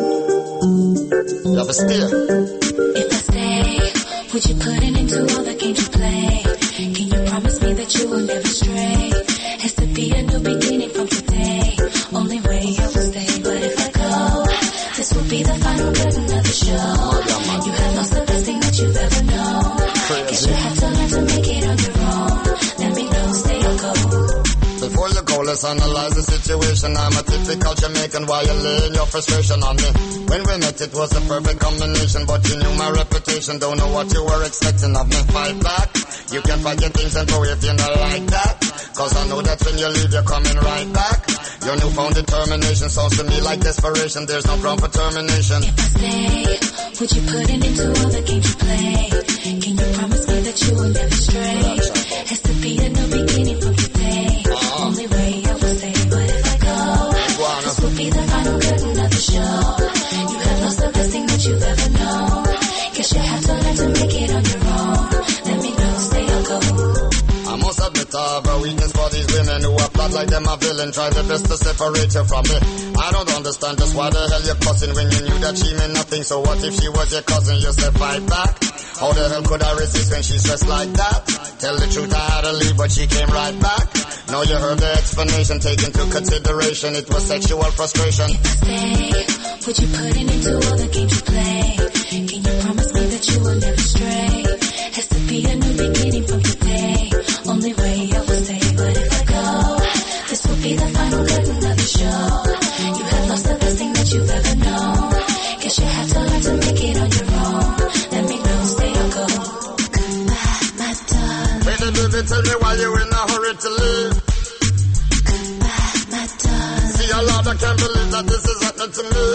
You have a steer. If I stay, would you put it into all the games you play? Can you promise me that you will never stray? Has to be a new beginning from today. Only way I will stay, but if I go, this will be the final curtain of the show. You have lost the best thing that you've ever known. Guess you have to learn to make it on your own. Let me know, stay or go. Before you go, let's analyze the situation. I'm a typical Jamaican, why you laying your frustration on me? When we met, it was a perfect combination, but you knew my reputation. Don't know what you were expecting of me. Fight back. You can pack your things and go if you're not like that. Cause I know that when you leave, you're coming right back. Your newfound determination sounds to me like desperation. There's no ground for termination. If I stay, would you put it into all the games you play? Can you promise me that you will never stray? Has to be a new beginning from today. Only way I will stay, but if I go, this will be the final curtain of the show. You have lost the best thing that you've ever known. Guess you have to learn to make it on your own. Let me know, stay or go. I must admit I have a weakness for these women who are plot like them a villain. Try their best to separate you from me. I don't understand just why the hell you're cussing when you knew that she meant nothing. So what if she was your cousin? You said fight back. How the hell could I resist when she's dressed like that? Tell the truth, I had to leave, but she came right back. Now you heard the explanation, take into consideration. It was sexual frustration. If I stay, would you put it into all the games you play? Can you promise me that you will never stray? Has to be a new beginning from today. Only way I will stay, but if I go, this will be the final curtain of the show. You have lost the best thing that you've ever known. Guess you have to learn to make it on your own. Let me know, stay or go. Goodbye, my darling. Baby, baby, tell me why you in a hurry to leave. Goodbye, my darling. See, a lot, I can't believe that this is happening to me.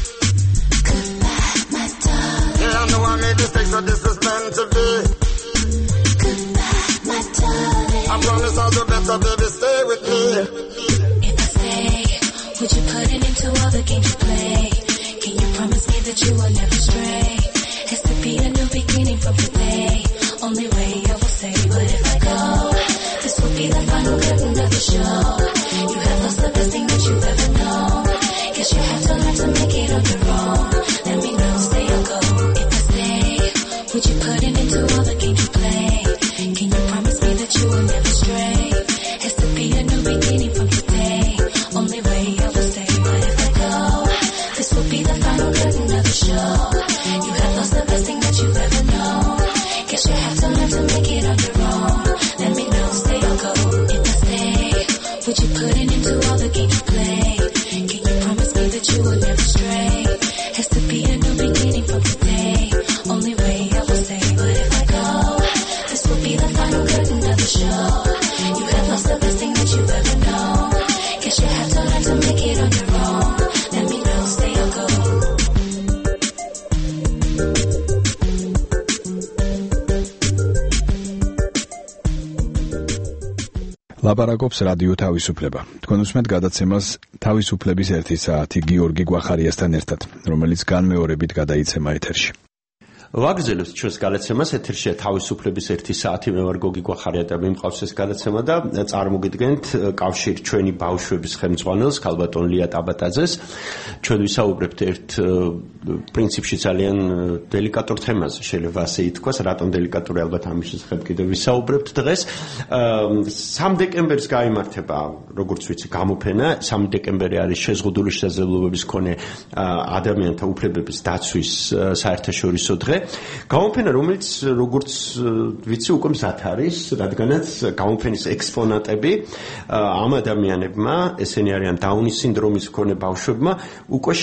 Goodbye, my darling. Yeah, I know I made mistakes, but this is meant to be. Goodbye, my darling. I promise I'll do better, baby, stay with me. If I stay, would you put it into all the games you play? Can you promise me that you will never stray? Has to be a new beginning from today. Only way I will stay, but if I go, this will be the final curtain of the show. You have lost the best thing that you've ever known. Guess you have to learn to make it on your own. Let me know, stay or go. If I stay, would you put it into all the games you play? Can you promise me that you will never stray? Has to be a new beginning from today. Only way I will stay, but if I go, this will be the final curtain of the show. You have lost the best thing that you've ever known. Guess you have to learn to make it on your own. Let me know, stay or go. If I stay, would you put it into all the games you play? Can you promise me that you will never stray? Has to be a new beginning from today. Only way I will stay, but if I go, this will be the final curtain of the show. You have lost the best thing that you've ever known. Guess you have to learn to make it on your own. Let me know, stay or go. ლაპარაკობს რადიო თავისუფლება. თქვენ უსმენთ გადაცემას თავისუფლების 1 საათი გიორგი გვახარიასთან ერთად, რომელიც განმეორებით გადაიცემა ეთერში. ვაგრძელებთ ჩვენს გადაცემას ეთერშია თავისუფლების 1 საათი მე ვარ გოგი გვახარია და მიმყავს ეს გადაცემა და წარმოგიდგენთ კავშირ ჩვენი ბავშვების ხელმძღვანელს ქალბატონ ლია ტაბატაძეს. ჩვენ ვისაუბრებთ ერთ პრინციპში ძალიან დელიკატურ თემაზე, შეიძლება ასე ითქვას, რატომ დელიკატური, ალბათ ამის შესახებ კიდევ ვისაუბრებთ დღეს. 3 დეკემბერს გაიმართება, როგორც ვიცი, გამოფენა. 3 დეკემბერი არის შეზღუდული შესაძლებლობების მქონე ადამიანთა უფლებების დაცვის საერთაშორისო დღე. გამოფენა, რომელიც როგორც ვიცი, უკვე მზად არის, რადგანაც გამოფენის ექსპონატები ამ ადამიანებმა, ესენი არიან დაუნის სინდრომის მქონე ბავშვებმა, უკვე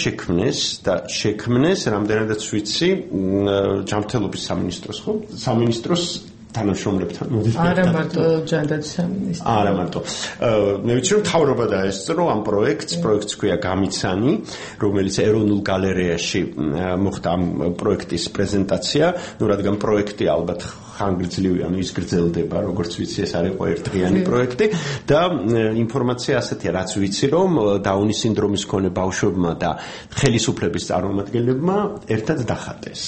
შექმნეს, რამდენადაც ვიცი, ჯანმრთელობის სამინისტროს თანამშრომლებთან მოდით. არა მარტო ჯანდაცვის სამინისტრო. არა მარტო. მე ვიცი რომ მთავრობა დაესწრო ამ პროექტს ქვია გამიცანი, რომელიც ეროვნულ გალერეაში მოხდა ამ პროექტის პრეზენტაცია, რადგან პროექტი ალბათ ხანგრძლივი, ის გრძელდება, როგორც ვიცი, ეს არ იყო ერთდღიანი პროექტი და ინფორმაცია ასეთია, რაც ვიცი, რომ დაუნის სინდრომის მქონე ბავშვებმა და ხელისუფლების წარმომადგენლებმა ერთად დახატეს.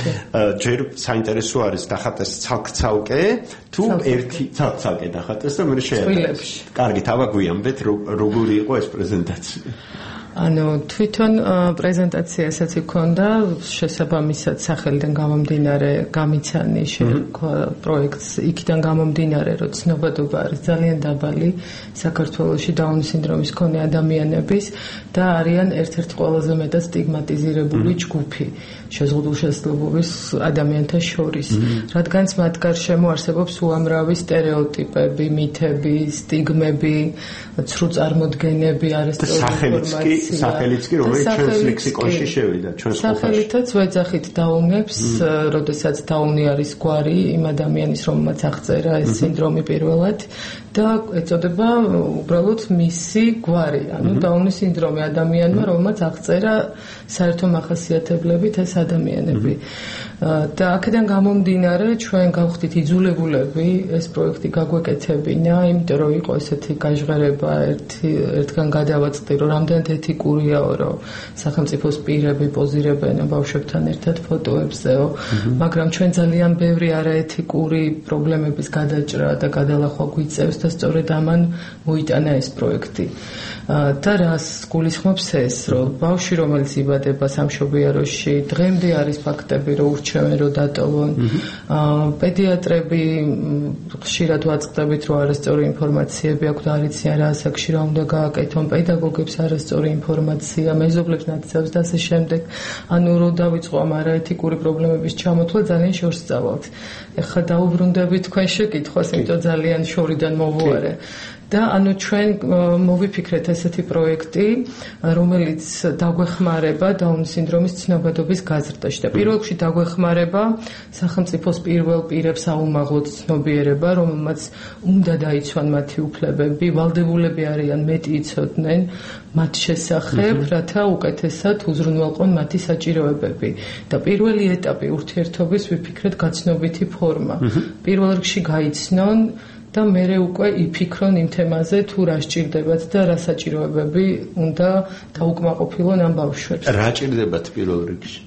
ჯერ საინტერესო არის დახატეს ცალკე თუ ერთი ცალკე დახატეს და მე შეერთ. კარგი, თავა გვიამბეთ, როგორი იყო ეს პრეზენტაცია. თვითონ პრეზენტაცია ესაც იქონდა, შესაბამისად სახელიდან გამომდინარე გამიცანი შეერქვა პროექტს, იქიდან გამომდინარე, რომ ცნობადობა არის ძალიან დაბალი საქართველოში დაუნის სინდრომის მქონე ადამიანების და არიან ერთ-ერთი ყველაზე მეტად სტიგმატიზირებული ჯგუფი შეზღუდულშესაძლებლობის ადამიანთა შორის, რადგანაც მათ გარშემო არსებობს უამრავი სტერეოტიპები, მითები, სტიგმები, ცრუ წარმოდგენები, არასწორი ინფორმაცია. სახელიც კი რომელიც ჩვენს ლექსიკონში შევიდა, ჩვენს ყოფაში. სახელითაც ვეძახით დაუნებს, როდესაც დაუნი არის გვარი იმ ადამიანის, რომელმაც აღწერა ეს სინდრომი პირველად და ეწოდება უბრალოდ მისი გვარი, დაუნის სინდრომი ადამიანმა, რომელმაც აღწერა საერთო მახასიათებლებით ეს ადამიანები. და აქედან გამომდინარე, ჩვენ გავხდით იძულებულები ეს პროექტი გაგვეკეთებინა, იმიტომ რომ იყო ესეთი გაჟღერება ერთგან გადავაწყდი, რომ რამდენად ეთიკურიაო, რომ სახელმწიფოს პირები პოზირებენ ბავშვებთან ერთად ფოტოებზეო, მაგრამ ჩვენ ძალიან ბევრი არაეთიკური პრობლემების გადაჭრა და გადალახვა გვიწევს და სწორედ ამან მოიტანა ეს პროექტი. და რას გულისხმობს ეს, რომ ბავშვი, რომელიც იბადება სამშობიაროში, დღემდე არის ფაქტები, რომ ურჩევენ, რომ დატოვონ. პედიატრები ხშირად ვაწყდებით, რომ არასწორი ინფორმაციები აქვთ, არ იციან რა ასაკში რა უნდა გააკეთონ, პედაგოგებს არასწორი ინფორმაცია, მეზობლებს ნათესავს და ასე შემდეგ. რომ დავიწყო ამ არაეთიკური პრობლემების ჩამოთვლა ძალიან შორს წავალთ. ეხლა დაუბრუნდებით თქვენ შეკითხვას, იმიტომ ძალიან შორიდან მოვუარე. და ჩვენ მოვიფიქრეთ ესეთი პროექტი, რომელიც დაგვეხმარება დაუნის სინდრომის ცნობადობის გაზრდაში და პირველ რიგში დაგვეხმარება სახელმწიფოს პირველ პირებს აუმაღლოთ ცნობიერება, რომელმაც უნდა დაიცვან მათი უფლებები, ვალდებულები არიან მეტი იცოდნენ მათ შესახებ, რათა უკეთესად უზრუნველყონ მათი საჭიროებები. და პირველი ეტაპი ურთიერთობის ვიფიქრეთ გაცნობითი ფორმა. პირველ რიგში გაიცნონ და მერე უკვე იფიქრონ იმ თემაზე, თუ რა სჭირდებათ და რა საჭიროებები უნდა დაუკმაყოფილონ ამ ბავშვებს. რა ჭირდებათ პირველ რიგში?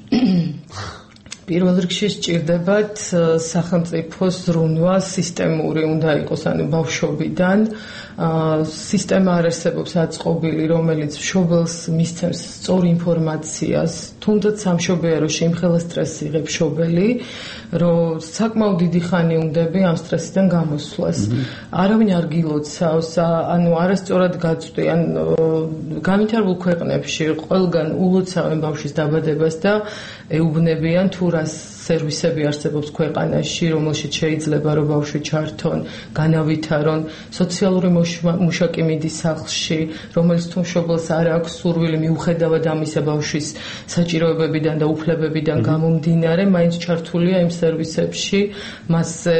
პირველ რიგში სჭირდებათ სახელმწიფოს ზრუნვა სისტემური უნდა იყოს, ბავშვობიდან სისტემა არ არსებობს აწყობილი, რომელიც მშობელს მისცემს სწორ ინფორმაციას, თუნდაც სამშობიაროში იმხელა სტრესი იღებს მშობელი, რომ საკმაოდ დიდი ხანი უნდები ამ სტრესიდან გამოსვლას. არავინ არ გილოცავს, არასწორად გაწვდიან განვითარებულ ქვეყნებში ყველგან ულოცავენ ბავშვის დაბადებას და ეუბნებიან თუ რა სერვისები არსებობს ქვეყანაში, რომელშიც შეიძლება რომ ბავშვი ჩართონ, განავითარონ, სოციალური მუშაკი მიდის სახლში, რომელიც თუ მშობელს არ აქვს სურვილი მიუხედავად ამისა ბავშვის საჭიროებებიდან და უფლებებიდან გამომდინარე, მაინც ჩართულია იმ სერვისებში, მასზე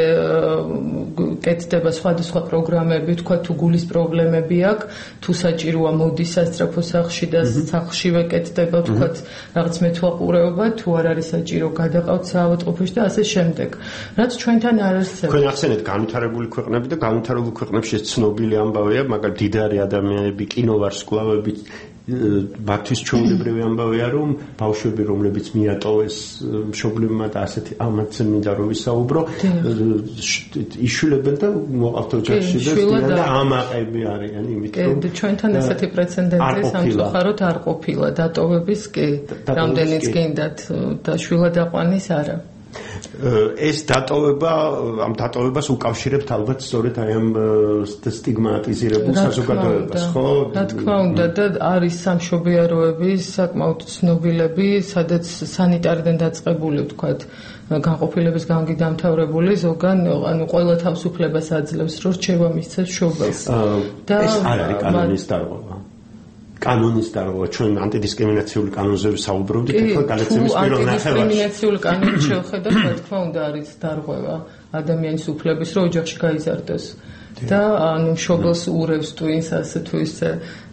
კეთდება სხვადასხვა პროგრამები, თქვა თუ გულის პრობლემები აქვს, თუ საჭიროა მოდის სასწრაფო სახლში და სახლშივე კეთდება, თქვა რაღაც მეთვალყურეობა, თუ არ არის საჭირო გადაყავთ საავადმყოფოში და ასე შემდეგ. რაც ჩვენთან არ არსებობს. თქვენ ახსენეთ განვითარებული ქვეყნები და განვითარებულ ქვეყნებში ცნობილი ამბავია, მაგრამ დიდარი ადამიანები, კინოვარსკვლავები მათთვის ჩვეულებრივი ამბავია, რომ ბავშვები, რომლებიც მიატოვეს მშობლებმა და ასეთი ამათზე მინდა რომ ვისაუბრო, იშვილებენ და მოყავთ ოჯახში და ამაყები არიან, იმით რომ ჩვენთან ესეთი პრეცედენტი სამწუხაროდ არ ყოფილა, დატოვების კი, რამდენიც გინდათ და შვილად აყვანის არა. ეს დატოვება, ამ დატოვებას უკავშირებთ ალბათ სწორედ აი ამ სტიგმატიზირებულ საზოგადოებას, ხო? რა თქმა უნდა და არის სამშობიაროები, საკმაოდ ცნობილები, სადაც სანიტარიდან დაწყებული, ვთქვათ, განყოფილების გამგიდამთავრებული ზოგან, ანუ ყველა თავისუფლებას აძლევს, რომ რჩევა მისცეს მშობელს. და ეს არ არის კანონის დარღვევა. კანონის დარღვევა, ჩვენ ანტიდისკრიმინაციული კანონზე საუბრობდით, ახლა გადაცემის პირველ ნახევარში. ანტიდისკრიმინაციული კანონი შევხედოთ, რა თქმა უნდა არის დარღვევა ადამიანის უფლების, რომ ოჯახში გაიზარდოს. და ანუ მშობელს урევს თუ ის ასე თუ ისე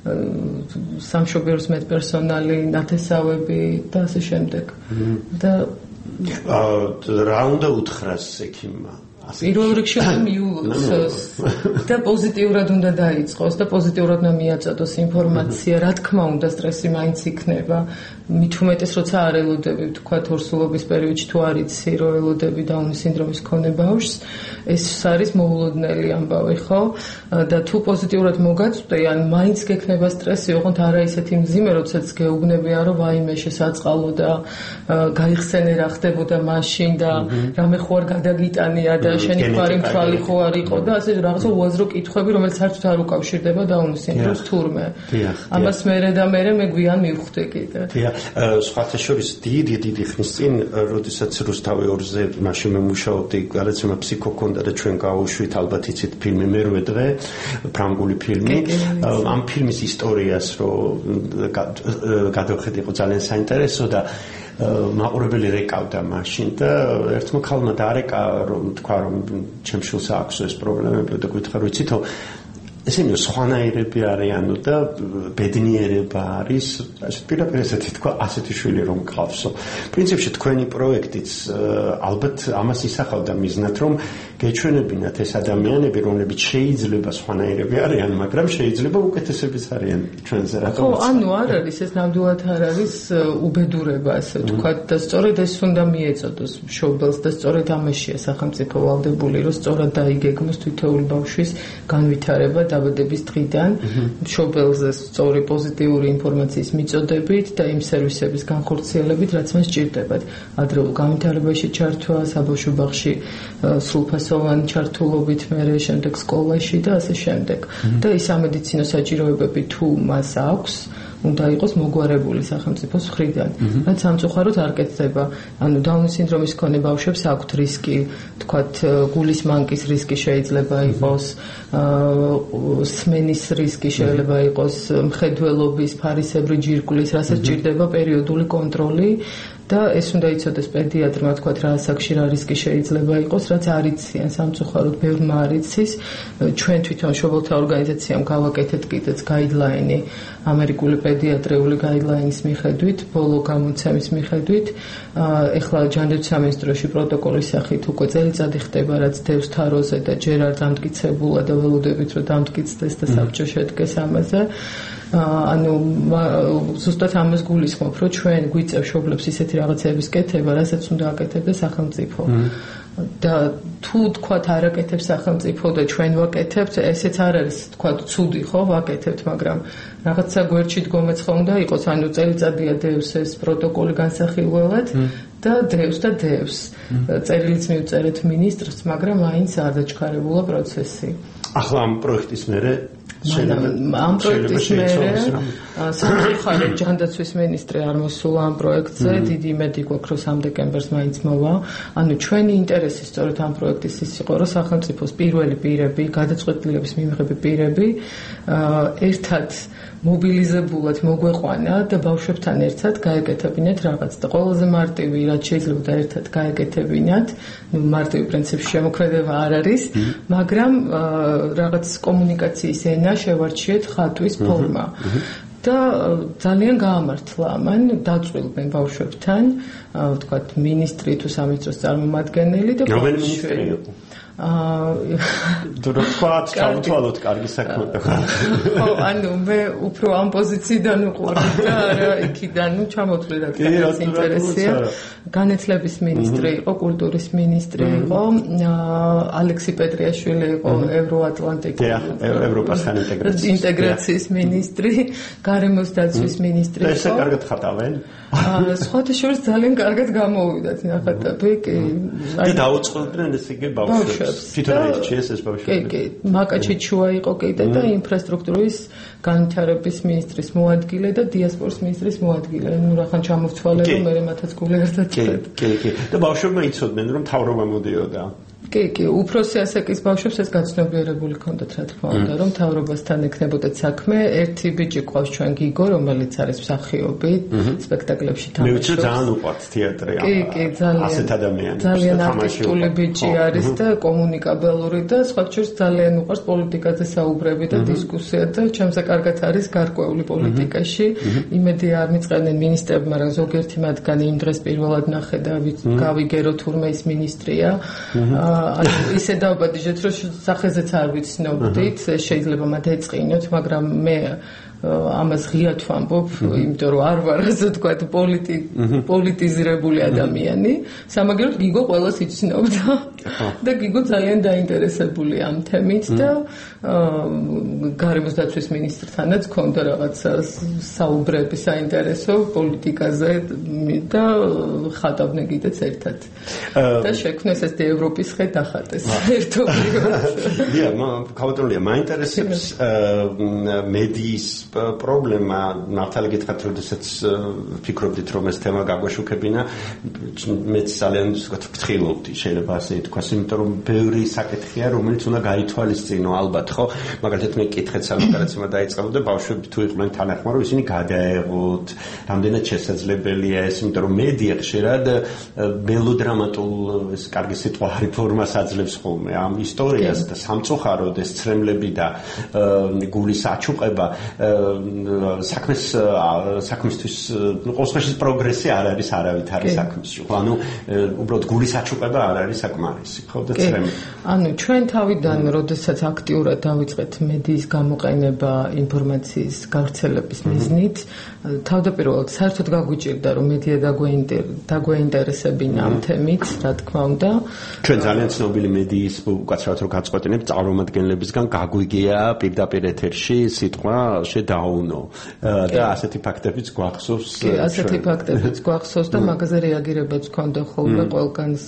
სამშობიაროს მეტპერსონალი, ნათესავები და ასე შემდეგ. და რა უნდა უთხრას ექიმმა? პირველ რიგში უნდა მიულოცოს და პოზიტიურად უნდა დაიწყოს და პოზიტიურად უნდა მიაწოდოს ინფორმაცია. რა თქმა უნდა, სტრესი მაინც იქნება. მით უმეტეს, როცა არ ელოდები, ვთქვათ, ორსულობის პერიოდში თუ არ იცი, რომ ელოდები დაუნის სინდრომის მქონე ბავშვს, ეს არის მოულოდნელი ამბავი, ხო? და თუ პოზიტიურად მოგაწვდე, ან მაინც გექნება სტრესი, ოღონდ არა ისეთი მძიმე, როდესაც გეუბნებია, რომ ვაიმე შესაწყალო და გაიხსენე რა ხდებოდა მაშინ და რამე ხო არ გადაგიტანია და შენი ხარი მთვალი ხო არ იყო და ასე რაღაცა უაზრო კითხვები, რომელიც საერთოდ არ უკავშირდება დაუნის სინდრომს თურმე. ამას მერე და მერე მე გვიან მივხვდი კიდე. სხვათა შორის დიდი ხნის წინ, როდესაც რუსთავი 2-ზე მაშინ მე მუშაობდი, გადაცემა ფსიქო ქონდა და ჩვენ გავუშვით ალბათ იცით ფილმი მერვე დღე, ფრანგული ფილმი. ამ ფილმის ისტორიას რომ გადავხედე, იყო ძალიან საინტერესო და მაყურებელი რეკავდა მაშინ და ერთმა ქალმა დაარეკა, რომ თქვა, რომ ჩემ შვილს აქვს ეს პრობლემები და გითხრა, რომ იცითო, ესენი სხვანაირები არიანო და ბედნიერება არის, ასე პირდაპირ ესეთი თქვა, ასეთი შვილი რომ გყავსო. პრინციპში თქვენი პროექტიც ალბათ ამას ისახავდა მიზნად, რომ გეჩვენებინათ ეს ადამიანები, რომლებიც შეიძლება სხვანაირები არიან, მაგრამ შეიძლება უკეთესებიც არიან ჩვენზე, რატომ? ხო, ანუ არ არის ეს ნამდვილად არ არის უბედურება, ასე ვთქვათ, და სწორედ ეს უნდა მიეწოდოს მშობელს და სწორედ ამაშია სახელმწიფო ვალდებული, რომ სწორად დაიგეგმოს თითოეული ბავშვის განვითარება დაბადების დღიდან, მშობელზე სწორი პოზიტიური ინფორმაციის მიწოდებით და იმ სერვისების განხორციელებით, რაც მას სჭირდებათ. ადრეულ განვითარებაში ჩართვა, საბავშვო ბაღში სრულფასოვანი ჩართულობით, მერე შემდეგ სკოლაში და ასე შემდეგ. და ის სამედიცინო საჭიროებები თუ მას აქვს, უნდა იყოს მოგვარებული სახელმწიფოს მხრიდან. რაც სამწუხაროდ არ კეთდება. ანუ დაუნის სინდრომის მქონე ბავშვებს აქვთ რისკი, თქვათ, გულის მანკის რისკი შეიძლება იყოს, სმენის რისკი შეიძლება იყოს, მხედველობის, ფარისებრი ჯირკვლის, რასაც ჭირდება პერიოდული კონტროლი. და ეს უნდა იცოდეს პედიატრმა, თქვათ, რა ასაკში რა რისკი შეიძლება იყოს, რაც არ იციან სამწუხაროდ, ბევრმა არ იცის. ჩვენ თვითონ მშობელთა ორგანიზაციამ გავაკეთეთ კიდეც გაიდლაინი, ამერიკული პედიატრიული გაიდლაინის მიხედვით, ბოლო გამოცემის მიხედვით. ეხლა ჯანდაცვის სამინისტროში პროტოკოლის სახით უკვე წელიწადი ხდება, რაც დევს თაროზე და ჯერ არ დამტკიცებულა და ველოდებით, რომ დამტკიცდეს და საბჭო შედგეს ამაზე. ანუ ზუსტად ამას გულისხმობ, რომ ჩვენ გვიწევ მშობლებს ისეთი რაღაცების კეთება, რასაც უნდა აკეთებდეს სახელმწიფო. და თუ თქვათ არ აკეთებს სახელმწიფო და ჩვენ ვაკეთებთ, ესეც არ არის თქვათ ცუდი, ხო, ვაკეთებთ, მაგრამ რაღაცა გვერდში დგომაც ხო უნდა იყოს, ანუ წელიწადია დევს ეს პროტოკოლი განსახილველად და დევს. წერილიც მივწერეთ მინისტრს, მაგრამ მაინც არ დაჩქარებულა პროცესი. ახლა ამ პროექტის მერე ამ პროექტის მერე სამწუხაროდ ჯანდაცვის მინისტრი არ მოსულა ამ პროექტზე, დიდი იმედი გვაქვს, რომ 3 დეკემბერს მაინც მოვა. ანუ ჩვენი ინტერესი სწორედ ამ პროექტის ის იყო, რომ სახელმწიფოს პირველი პირები, გადაწყვეტილების მიღები პირები ერთად მობილიზებულად მოგვეყვანა და ბავშვებთან ერთად გაეკეთებინათ რაღაც და ყველაზე მარტივი რაც შეიძლება ერთად გაეკეთებინათ, ну მარტივი პრინციპში შემოქმედება არ არის, მაგრამ რაღაც კომუნიკაციის ენა შევარჩიეთ ხატვის ფორმა. და ძალიან გაამართლა ამან, დაწვილდნენ ბავშვებთან, ვთქვათ, მინისტრი თუ სამინისტროს წარმომადგენელი და რომელი მინისტრი იყო? თუ თქვა ჩავთვალოთ კარგი საქმე და ხო ანუ მე უფრო ამ პოზიციიდან უყურებ და არა იქიდან ჩამოთვლი რა თქმა უნდა ინტერესია განათლების მინისტრი იყო კულტურის მინისტრი იყო ალექსი პეტრიაშვილი იყო ევროპასთან ინტეგრაციის მინისტრი გარემოს დაცვის მინისტრი იყო ესე კარგად ხატავენ სხვათა შორის ძალიან კარგად გამოვიდათ ნახატები კი და დაუწყობდნენ ესე იგი ბავშვებს თვითონ ეს ბავშვები კი მაკაჩიჩუა იყო კიდე და ინფრასტრუქტურის განვითარების მინისტრის მოადგილე და დიასპორის მინისტრის მოადგილე ნუ რახან ჩამოვთვალე რომ მე მათაც გული ერთად კი და ბავშვებმა იცოდნენ რომ მთავრობა მოდიოდა კი, უფროსი ასაკის ბავშვებს ეს გაცნობიერებული ჰქონდათ რა თქმა უნდა, რომ მთავრობასთან ექნებოდათ საქმე. ერთი ბიჭი ყავს ჩვენ გიგო, რომელიც არის მსახიობი, სპექტაკლებში თამაშობს. მე ვიცი ძალიან უყვართ თეატრი. კი, ძალიან. ასეთ ადამიანებს. ძალიან არტისტული ბიჭი არის და კომუნიკაბელური და სხვა შორის ძალიან უყვარს პოლიტიკაზე საუბრები და დისკუსია და ჩემზე კარგად არის გარკვეული პოლიტიკაში. იმედი არ მიწყევდნენ მინისტრები, მაგრამ ზოგიერთი მათგანი იმ დღეს პირველად ნახე და გავიგერო თურმე ის მინისტრია. ისე დავბადიჟეთ რომ სახეზეც არ ვიცნობდით შეიძლება მათ ეწყინოთ მაგრამ მე ამას ღიად ვამბობ იმიტომ რომ არ ვარ ასე ვთქვათ პოლიტიზირებული ადამიანი სამაგეროდ გიგო ყველას იცნობდა და გიგო ძალიან დაინტერესებული ამ თემით და გარემოს დაცვის მინისტრთანაც ჰქონდა რაღაცა საუბრები საინტერესო პოლიტიკაზე და ხატავდნენ კიდეც ერთად და შექმნეს ეს ევროპის ხე დახატეს ერთობლივად ქავატროლია მაინტერესებს მედიის პრობლემა მართალი გითხრათ როდესაც ფიქრობდით რომ ეს თემა გაგვაშუქებინა მეც ძალიან ვფრთხილობდი შეიძლება ასე ითქვას იმიტომ რომ ბევრი საკითხია რომელიც უნდა გაითვალისწინო ალბათ ხო მაგალითად მე კითხეთ სამაგარაცემა დაიწყებოდა ბავშვები თუ იყვნენ თანახმა რომ ისინი გადაეღოთ რამდენად შესაძლებელია ეს იმიტომ რომ მედია ხშირად მელოდრამატულ ეს კარგი სიტყვა არის ფორმას აძლევს ხოლმე ამ ისტორიას და სამწუხაროდ ეს ცრემლები და გულის აჩუყება საქმისთვის ყოველთვის პროგრესი არ არის არავითარი საქმისში ხო ანუ უბრალოდ გულის აჩუყება არ არის საკმარისი ხო და ცრემლები ანუ ჩვენ თავიდან როდესაც აქტიურად დავიწყეთ მედიის გამოყენება ინფორმაციის გავრცელების მიზნით თავდაპირველად საერთოდ გაგვიჭირდა რომ მედია დაგვეინტერესებინა ამ თემით რა თქმა უნდა ჩვენ ძალიან ცნობილი მედიის უკაცრავად რომ გაწყვეტინებთ წარმომადგენლებისგან გაგვიგია პირდაპირ ეთერში სიტყვა შედაუნო და ასეთი ფაქტებიც გვახსოვს კი ასეთი ფაქტებიც გვახსოვს და მაგაზე რეაგირებაც ჰქონდა ხოლმე ყველგანს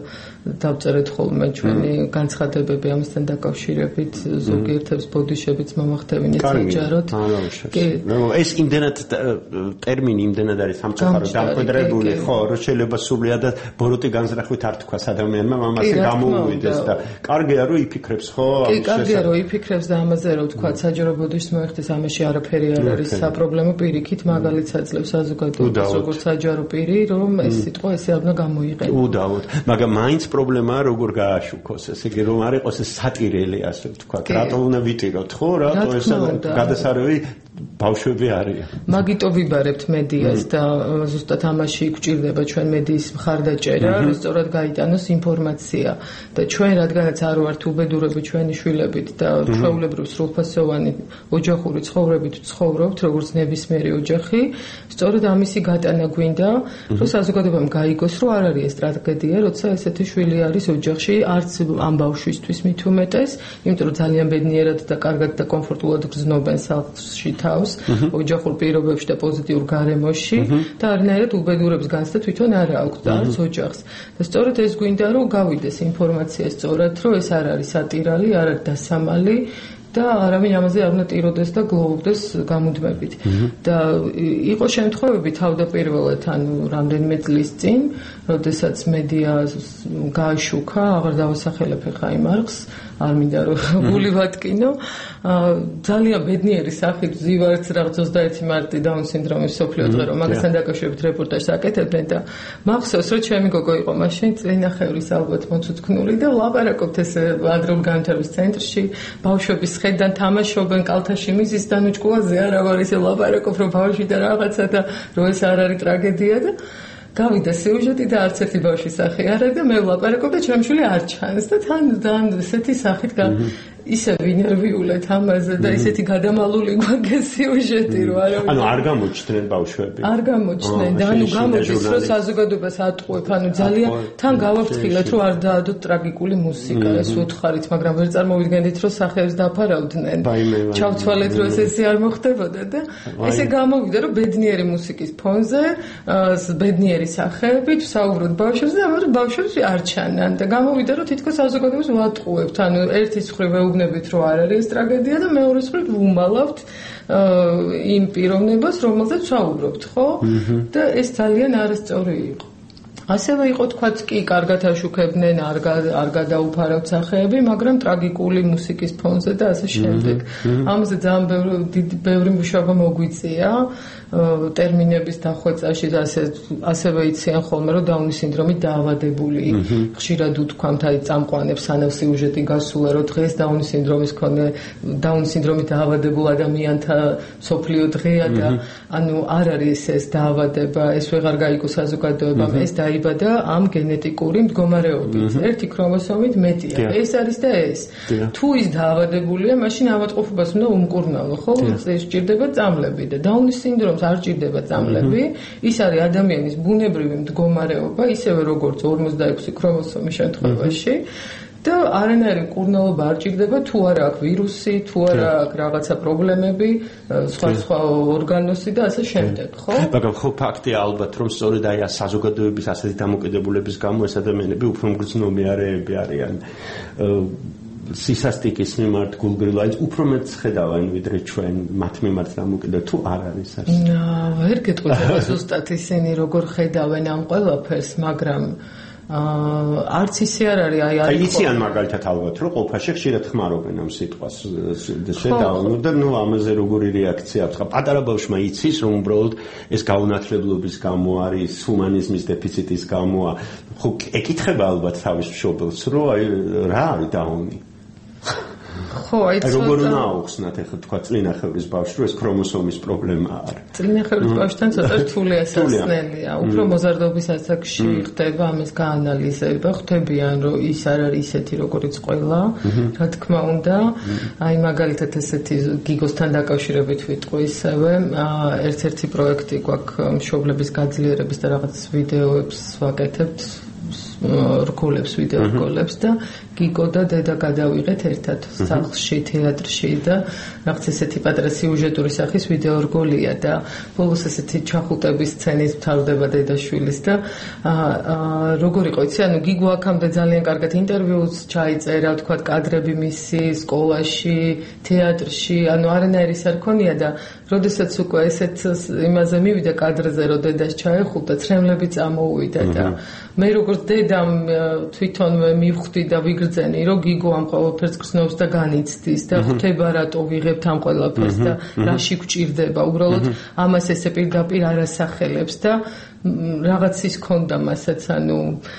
დავწერეთ ხოლმე ჩვენი განცხადებები ამასთან დაკავშირებით ზოგიერთებს ბოდიშებიც მომახდევინეთ საჯაროდ კი ეს იმდენად ტერმინი იმდენად არის სამწუხაროდ დამკვიდრებული ხო რომ შეიძლება სულიად ბოროტი განზრახვით არ თქვას ადამიანმა ამაზე გამოუვიდეს და კარგია რომ იფიქრებს ხო კი კარგია რომ იფიქრებს და ამაზე რომ თქვა საჯარო ბოდიშს მოეხდეს ამაში არაფერი არ არის საპრობლემო პირიქით მაგალითს აძლევს საზოგადოებას როგორც საჯარო პირი რომ ეს სიტყვა ესე არ უნდა გამოიყენოს უდაოდ მაგრამ მაინც პრობლემაა როგორ გააშუქოს ესე იგი რომ არ იყოს ეს სატირელი ასე ვთქვათ რატო უნდა ვიტიროთ ხო რატო ეს გადასარევი ბავშვები არიან მაგიტო ვიბარებთ მედიას და ზუსტად ამაში გვჭირდება ჩვენ მედიის მხარდაჭერა რომ სწორად გაიტანოს ინფორმაცია და ჩვენ რადგანაც არ ვართ უბედურები ჩვენი შვილებით და ჩვეულებრივ სრულფასოვანი ოჯახური ცხოვრებით ცხოვრობთ როგორც ნებისმიერი ოჯახი სწორად ამისი გატანა გვინდა რომ საზოგადოებამ გაიგოს რომ არ არის ეს ტრაგედია როცა ესეთი შვილი არის ოჯახში არც ამ ბავშვისთვის მით უმეტეს იმიტომ რომ ძალიან ბედნიერად და კარგად და კომფორტულად გრძნობენ სახლში თავს ოჯახურ პირობებში და პოზიტიურ გარემოში და არნაირად უბედურებს განცდა თვითონ არ აქვს და არც ოჯახს და სწორედ ეს გვინდა რომ გავიდეს ინფორმაცია სწორად რომ ეს არ არის სატირალი არ არის დასამალი და არავინ ამაზე არ უნდა ტიროდეს და გლოვობდეს გამუდმებით და იყო შემთხვევები თავდაპირველად ანუ რამდენიმე წლის წინ როდესაც მედია გააშუქა აღარ დავასახელებ ხა იმ არხს არ მინდა რომ გული ვატკინო ძალიან ბედნიერი სახით ზივარც რაღაც 21 მარტი დაუნ სინდრომის სოფლიო დღე რომ მაგასთან დაკავშირებით რეპორტაჟს აკეთებდნენ და მახსოვს რომ ჩემი გოგო იყო მაშინ წინახევრის ალბათ მოცუცქნული და ლაპარაკობთ ეს ადრეულ განვითარების ცენტრში ბავშვების ხედან თამაშობენ კალთაში მიზის და ნუჭკუაზე არა ვარ ისე ლაპარაკობ რომ ბავშვი და რაღაცა და რომ ეს არ არის ტრაგედია და გავიდა სიუჟეტი და არც ერთი ბავშვის სახე არა და მე ვლაპარაკობ და ჩემი შვილი არ ჩანს და თან ესეთი სახით ისე ვინერვიულეთ ამაზე და ისეთი გადამალული გვაგეს სიუჟეტი რომ არა ანუ არ გამოჩნდნენ ბავშვები არ გამოჩნდნენ და ანუ გამოდის რომ საზოგადოებას ატყუებ ანუ ძალიან თან გავაფრთხილეთ რომ არ დაადოთ ტრაგიკული მუსიკა ეს უთხარით მაგრამ ვერ წარმოვიდგენდით რომ სახეებს დაფარავდნენ ჩავცვალეთ რომ ესე არ მოხდებოდა და ესე გამოვიდა რომ ბედნიერი მუსიკის ფონზე ბედნიერი სახეებით ვსაუბრობთ ბავშვებზე და ბავშვებს არ ჩანან და გამოვიდა რომ თითქოს საზოგადოებას ვატყუებთ ანუ ერთის მხრივ ვეუბნებით რომ არ არის ტრაგედია და მეორეს მხრივ ვუმალავთ იმ პიროვნებას რომელზეც ვსაუბრობთ ხო და ეს ძალიან არასწორი იყო ასევე იყო თქვაც კი კარგად აშუქებდნენ არ გადაუფარავთ სახეები მაგრამ ტრაგიკული მუსიკის ფონზე და ასე შემდეგ ამაზე ძალიან ბევრი მუშაობა მოგვიწია ტერმინების დახვეწაში და ასევე იციან ხოლმე რომ დაუნის სინდრომით დაავადებული ხშირად უთქვამთ აი წამყვანებს სანამ სიუჟეტი გასულა რომ დღეს დაუნის სინდრომის მქონე დაუნის სინდრომით დაავადებულ ადამიანთა მსოფლიო დღეა და ანუ არ არის ეს დაავადება ეს ვეღარ გაიგო საზოგადოებამ ეს დაიბადა ამ გენეტიკური მდგომარეობით ერთი ქრომოსომით მეტია ეს არის და ეს თუ ის დაავადებულია მაშინ ავადმყოფობას უნდა უმკურნალო ხო სჭირდება წამლები და დაუნის სინდრომს არ ჭირდება წამლები ის არის ადამიანის ბუნებრივი მდგომარეობა ისევე როგორც 56 ქრომოსომის შემთხვევაში და არანაირი მკურნალობა არ ჭირდება თუ არა აქვს ვირუსი თუ არა აქვს რაღაცა პრობლემები სხვა ორგანოსი და ასე შემდეგ ხო მაგრამ ხო ფაქტია ალბათ რომ სწორედ აი საზოგადოების ასეთი დამოკიდებულების გამო ეს ადამიანები უფრო მგრძნობიარეები არიან სისასტიკის მიმართ გულგრილაინს უფრო მეც ხედავენ ვიდრე ჩვენ მათ მიმართ დამოკიდებ თუ არ არის ასე ვერ გეტყვით ზუსტად ისინი როგორ ხედავენ ამ ყველაფერს მაგრამ არც ისე არ არის აი იციან მაგალითად ალბათ რომ ყოფაში ხშირად ხმარობენ ამ სიტყვას შედავნო და ნუ ამაზე როგორი რეაქცია აქვს პატარა ბავშვმა იცის რომ უბრალოდ ეს გაუნათლებლობის გამო არის ჰუმანიზმის დეფიციტის გამოა ხო ეკითხება ალბათ თავის მშობელს რომ აი რა არის დაუნი ხო აი როგორ უნდა აუხსნათ ახლა თქვა წლინახევრის ბავშვს რომ ეს ქრომოსომის პრობლემა არის წლინახევრის ბავშვთან ცოტა რთულია სასწნელია უფრო მოზარდობის ასაკში ხდება ამის გაანალიზება ხვდებიან რომ ის არ არის ისეთი როგორიც ყველა რა თქმა უნდა აი მაგალითად ესეთი გიგოსთან დაკავშირებით ვიტყვი ისევე ერთ-ერთი პროექტი გვაქვს მშობლების გაძლიერების და რაღაც ვიდეოებს ვაკეთებთ რგოლებს ვიდეო რგოლებს და გიგო და დედა გადავიღეთ ერთად სახლში თეატრში და რაღაც ესეთი პატარა სიუჟეტური სახის ვიდეო რგოლია და ბოლოს ესეთი ჩახუტების სცენით მთავრდება დედაშვილის და როგორ იყო იცი ანუ გიგო აქამდე ძალიან კარგად ინტერვიუს ჩაიწერა თქვა კადრები მისი სკოლაში თეატრში ანუ არანაირი არ ქონია და როდესაც უკვე ესეთ იმაზე მივიდა კადრზე რომ დედას ჩაეხუტა ცრემლები წამოუვიდა და მე როგორც დედამ თვითონვე მივხვდი და ვიგრძენი რომ გიგო ამ ყველაფერს გრძნობს და განიცდის და ხვდება რატო ვიღებთ ამ ყველაფერს და რაში გვჭირდება უბრალოდ ამას ესე პირდაპირ არასახელებს და რაღაც ის ქონდა მასაც ანუ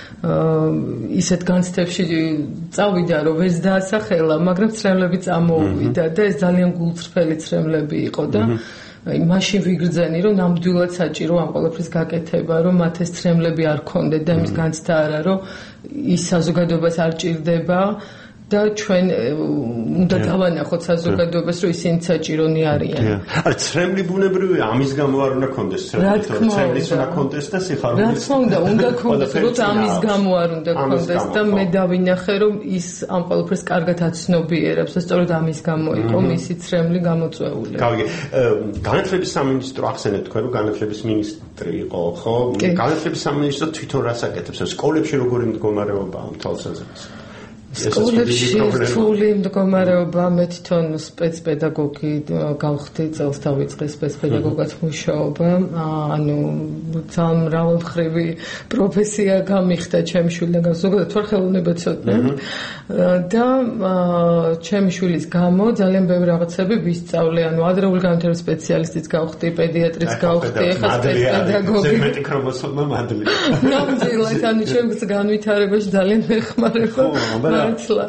ისეთ განცდებში წავიდა რომ ვერც დაასახელა მაგრამ ცრემლები წამოუვიდა და ეს ძალიან გულწრფელი ცრემლები იყო და მაშინ ვიგრძენი რომ ნამდვილად საჭირო ამ ყველაფრის გაკეთება რომ მათ ეს ცრემლები არ ქონდეთ და იმის განცდა არა რომ ის საზოგადოებას არ ჭირდება და ჩვენ უნდა დავანახოთ საზოგადოებას რომ ისინი საჭირონი არიან. არა, ცრემლი ბუნებრივია, ამის გამო არ უნდა კონდეს ცრემლის უნდა კონდეს და სიხარულის. რა თქმა უნდა კონდეს, როცა ამის გამო არ უნდა კონდეს და მე დავინახე რომ ის ამ ყველაფერს კარგად აცნობიერებს და სწორედ ამის გამო იყო მისი ცრემლი გამოწვეული. გავიგე. განათლების სამინისტრო ახსენეთ თქვენ რომ განათლების მინისტრი იყო, ხო? განათლების სამინისტრო თვითონ რას აკეთებს? სკოლებში როგორი მდგომარეობაა ამ თვალსაზრისით? სკოლებში რთული მდგომარეობა მე თვითონ სპეცპედაგოგი გავხდი წელს დავიწყე სპეცპედაგოგად მუშაობა ანუ ძალიან მრავალმხრივი პროფესია გამიხდა ჩემი შვილიდან ზოგადად თორ ხელოვნებაცოდნე და ჩემი შვილის გამო ძალიან ბევრი რაღაცები ვისწავლე ანუ ადრეული განათლების სპეციალისტიც გავხდი პედიატრიც გავხდი ეხლა სპეცპედაგოგი მეტი ქრომოსომა მადლი ნამდვილად ანუ ჩემს განვითარებაში ძალიან მეხმარება მართლა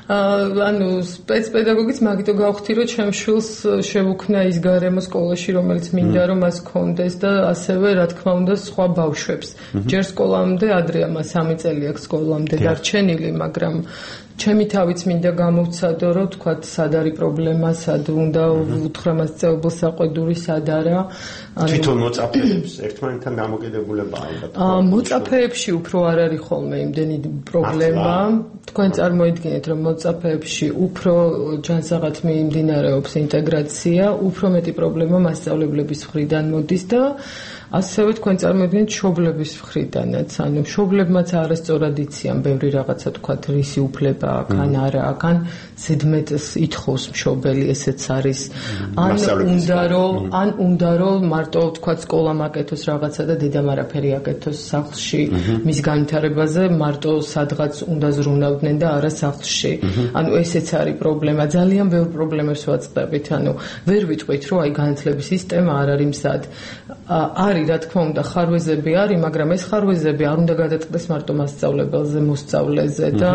ანუ სპეცპედაგოგიც მაგითო გავხდი, რომ ჩემ შვილს შევუქნა ის გარემო სკოლაში, რომელიც მინდა რომ მას ჰქონდეს და ასევე რა თქმა უნდა სხვა ბავშვებს. ჯერ სკოლამდე ადრეა მას 3 წელი აქვს სკოლამდე დარჩენილი, მაგრამ ჩემი თავიც მინდა გამოვცადო, რომ თქვათ სად არის პრობლემა, სად უნდა უთხრა მას წეუბრს საყვედური, სად არა. თვითონ მოწაფეებს ერთმანეთთან დამოკიდებულება ალბათ. მოწაფეებში უფრო არ არის ხოლმე იმდენი პრობლემა. თქვენ წარმოიდგინეთ, რომ მოწაფეებში უფრო ჯანსაღად მიმდინარეობს ინტეგრაცია, უფრო მეტი პრობლემა მასწავლებლების მხრიდან მოდის და ასევე თქვენ წარმოიდგინეთ მშობლების მხრიდანაც, ანუ მშობლებმაც არასწორად იციან ბევრი რაღაცა თქვათ რისი უფლება აქ ან არა, აქ ან ზედმეტს ითხოვს მშობელი, ესეც არის. ან უნდა რომ მარტო თქვათ სკოლა მაკეთოს რაღაცა და დედამ არაფერი აკეთოს სახლში, მის განვითარებაზე მარტო სადღაც უნდა ზრუნავდნენ და არა სახლში. ანუ ესეც არის პრობლემა, ძალიან ბევრ პრობლემებს ვაწყდებით, ანუ ვერ ვიტყვით რომ აი განათლების სისტემა არ არის მზად. არის რა თქმა უნდა ხარვეზები არის, მაგრამ ეს ხარვეზები არ უნდა გადაწყდეს მარტო მასწავლებელზე, მოსწავლეზე და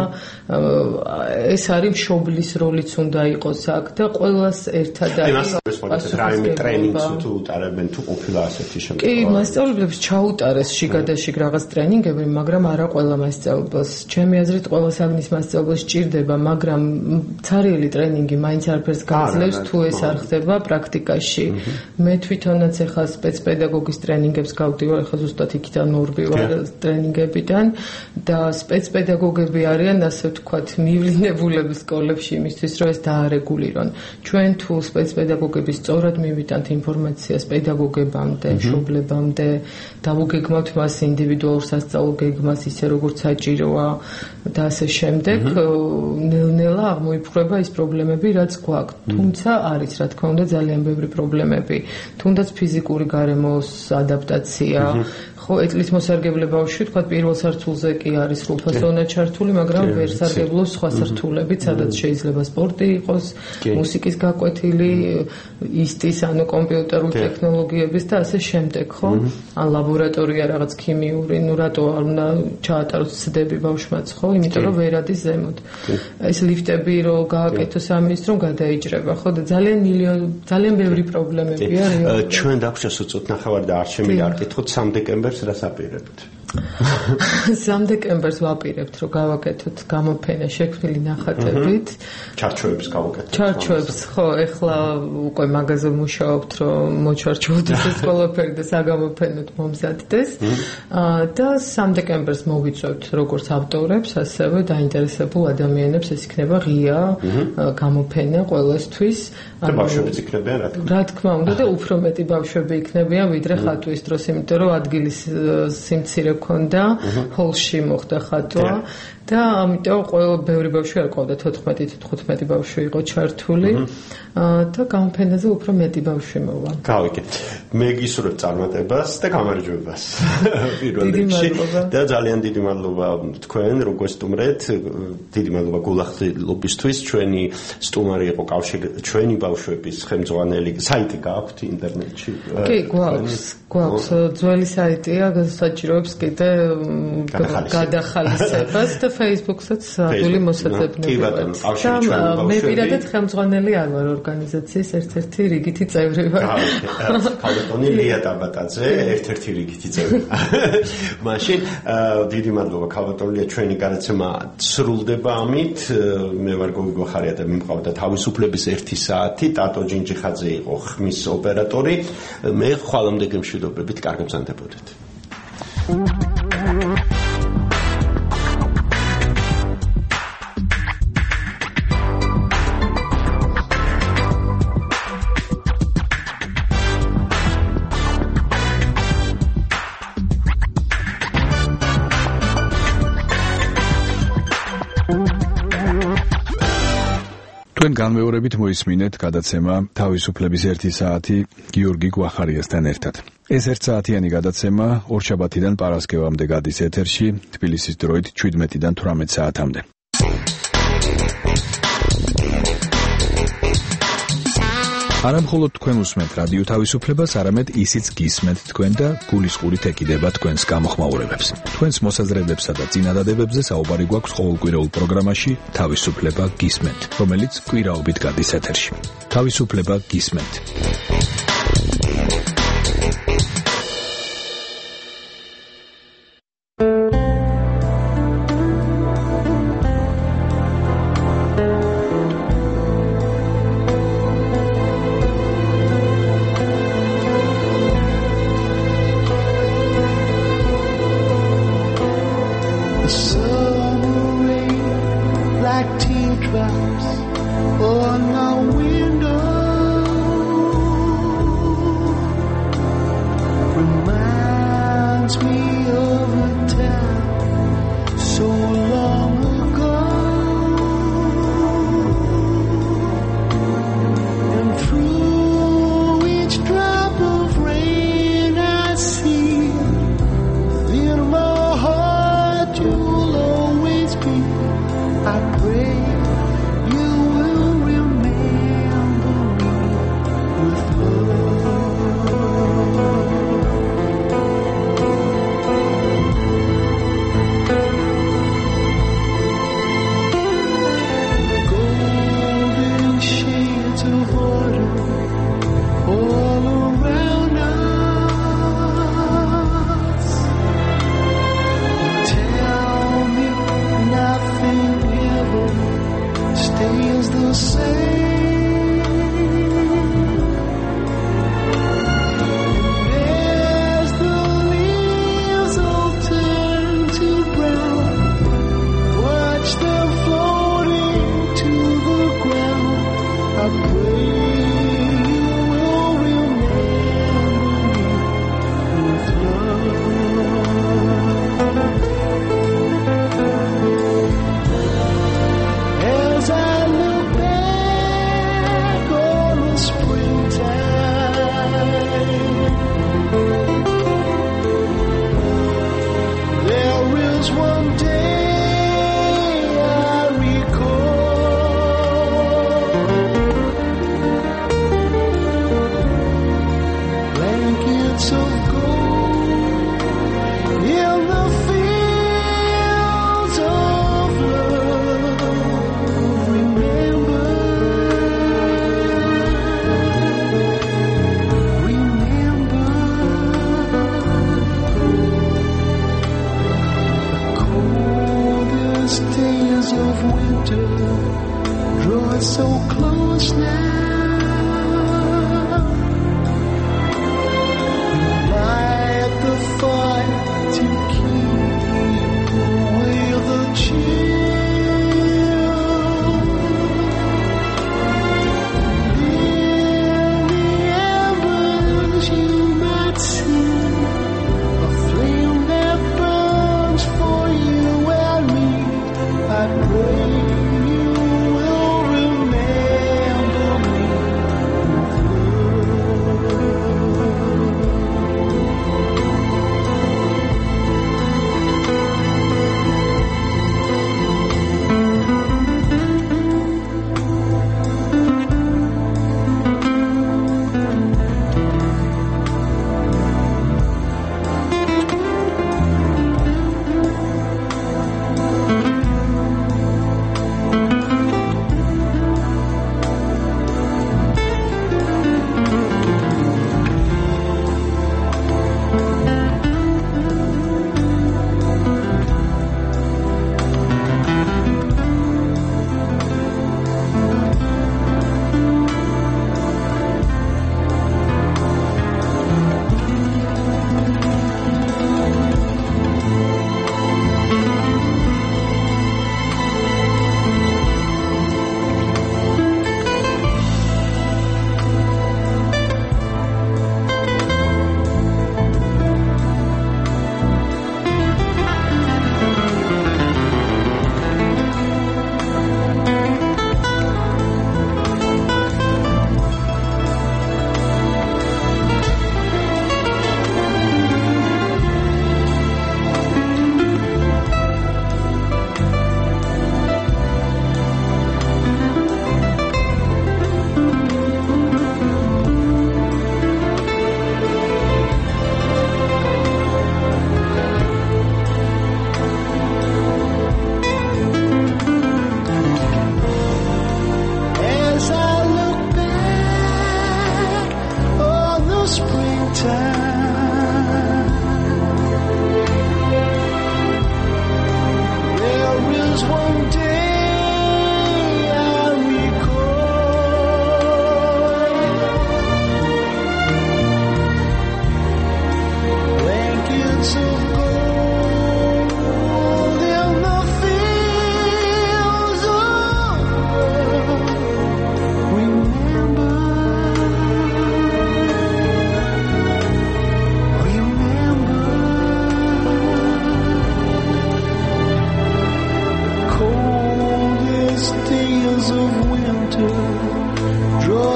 ეს არის მშობლის როლიც უნდა იყოს აქ და ყველას ერთად არის. რაიმე ტრენინგს თუ უტარებენ თუ ყოფილა ასეთი შემთხვევა. კი, მასწავლებლებს ჩაუტარეს შიგადაშიგ რაღაც ტრენინგები, მაგრამ არა ყველა მასწავლებელს. ჩემი აზრით ყველა საგნის მასწავლებელს სჭირდება, მაგრამ ცარიელი ტრენინგი მაინც არაფერს გაძლევს თუ ეს არ ხდება პრაქტიკაში. მე თვითონაც ახლა სპეცპედაგოგის ტრენინგებს გავდივარ, ახლა ზუსტად იქიდან მოვდივარ ტრენინგებიდან და სპეცპედაგოგები არიან ასე ვთქვათ მივლინებულები სკოლებში იმისთვის რომ ეს დაარეგულირონ. ჩვენ თუ სპეცპედაგოგები სწორად მივიტანთ ინფორმაციას პედაგოგებამდე, მშობლებამდე, დავუგეგმავთ მას ინდივიდუალურ სასწავლო გეგმას ისე როგორც საჭიროა და ასე შემდეგ, ნელ-ნელა აღმოიფხვრება ის პრობლემები, რაც გვაქვს. თუმცა არის რა თქმა უნდა ძალიან ბევრი პრობლემები. თუნდაც ფიზიკური გარემოს ადაპტაცია, ხო, ეტლის მოსარგებლე ბავშვი, თქვა პირველ სართულზე კი არის სრულფასოვანად ჩართული, მაგრამ ვერ სარგებლობს სხვა სართულებით, სადაც შეიძლება სპორტი იყოს, მუსიკის გაკვეთილი, ისტის, ანუ კომპიუტერული ტექნოლოგიების და ასე შემდეგ, ხო? ან ლაბორატორია რაღაც ქიმიური, ნუ რატო არ უნდა ჩაატაროს ცდები ბავშვმაც, ხო? იმიტომ რომ ვერ ადის ზემოთ. ეს ლიფტები რო გააკეთოს ამის რომ გადაიჭრება, ხო? და ძალიან ბევრი პრობლემებია რეალურად. ჩვენ დაგვრჩა უწოთ ნახევარი და არ შემიძლია არ კითხოთ 3 დეკემბერს რას აპირებთ? 3 დეკემბერს ვაპირებთ რომ გავაკეთოთ გამოფენა შექმნილი ნახატებით. ჩარჩოების გავაკეთოთ. ჩარჩოებს, ხო, ეხლა უკვე მაგაზე მუშაობთ რომ მოჩარჩოთ ეს ყველაფერი და საგამოფენოდ მომზადდეს. და 3 დეკემბერს მოვიწევთ როგორც ავტორებს, ასევე დაინტერესებულ ადამიანებს, ეს იქნება ღია გამოფენა ყველასთვის. და ბავშვებიც იქნებიან რა თქმა უნდა და უფრო მეტი ბავშვები იქნებიან ვიდრე ხატვის დროს, იმიტომ რომ ადგილის სიმცირე ქონდა, ჰოლში მოხდა ხატვა და ამიტომ ყველა ბევრი ბავშვი არ ყავდა 14-15 ბავშვი იყო ჩართული და გამოფენაზე უფრო მეტი ბავშვი მოვა. გავიგე. მე გისურვებ წარმატებას და გამარჯვებას. პირველ რიგში და ძალიან დიდი მადლობა თქვენ რომ გვესტუმრეთ. დიდი მადლობა გულახდილობისთვის. ჩვენი სტუმარი იყო ჩვენი ბავშვების ხელმძღვანელი საიტი გაქვთ ინტერნეტში? კი, გვაქვს ძველი საიტია, საჭიროებს კიდე გადახალისებას და Facebook-საც ადვილი მოსაძებნები ვართ. მე პირადად ხელმძღვანელი არ ვარ ორგანიზაციის ერთ-ერთი რიგითი წევრი ვარ. ქალბატონი ლია ტაბატაძე, ერთ-ერთი რიგითი წევრი. მაშინ დიდი მადლობა ქალბატონია, ჩვენი გადაცემა სრულდება ამით. მე ვარ გოგი გვახარია და მიმყავდა თავისუფლების 1 საათი. ტატო ჯინჯიხაძე იყო ხმის ოპერატორი. მე ხვალამდე გემშვიდობებით, კარგ გრძანდებოდეთ. თქვენ განმეორებით მოისმინეთ გადაცემა თავისუფლების 1 საათი გიორგი გვახარიასთან ერთად. ეს 1 საათიანი გადაცემა ორშაბათიდან პარასკევამდე გადის ეთერში, თბილისის დროით 17-დან 18 საათამდე. არა მხოლოდ თქვენ უსმენთ რადიო თავისუფლებას, არამედ ისიც გისმენთ თქვენ და გულისყურით ეკიდება თქვენს გამოხმაურებებს. თქვენს მოსაზრებებსა და წინადადებებზე საუბარი გვაქვს ყოველკვირეულ პროგრამაში თავისუფლება გისმენთ, რომელიც კვირაობით გადის ეთერში. თავისუფლება გისმენთ.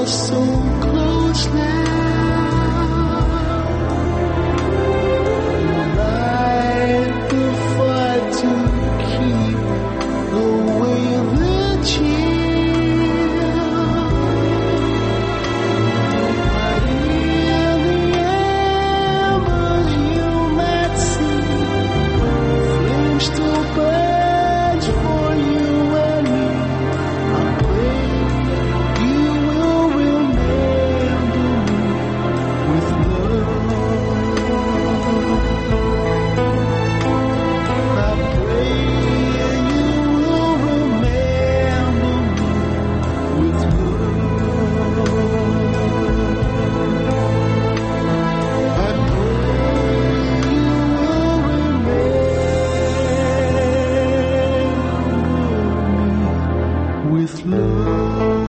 so close now.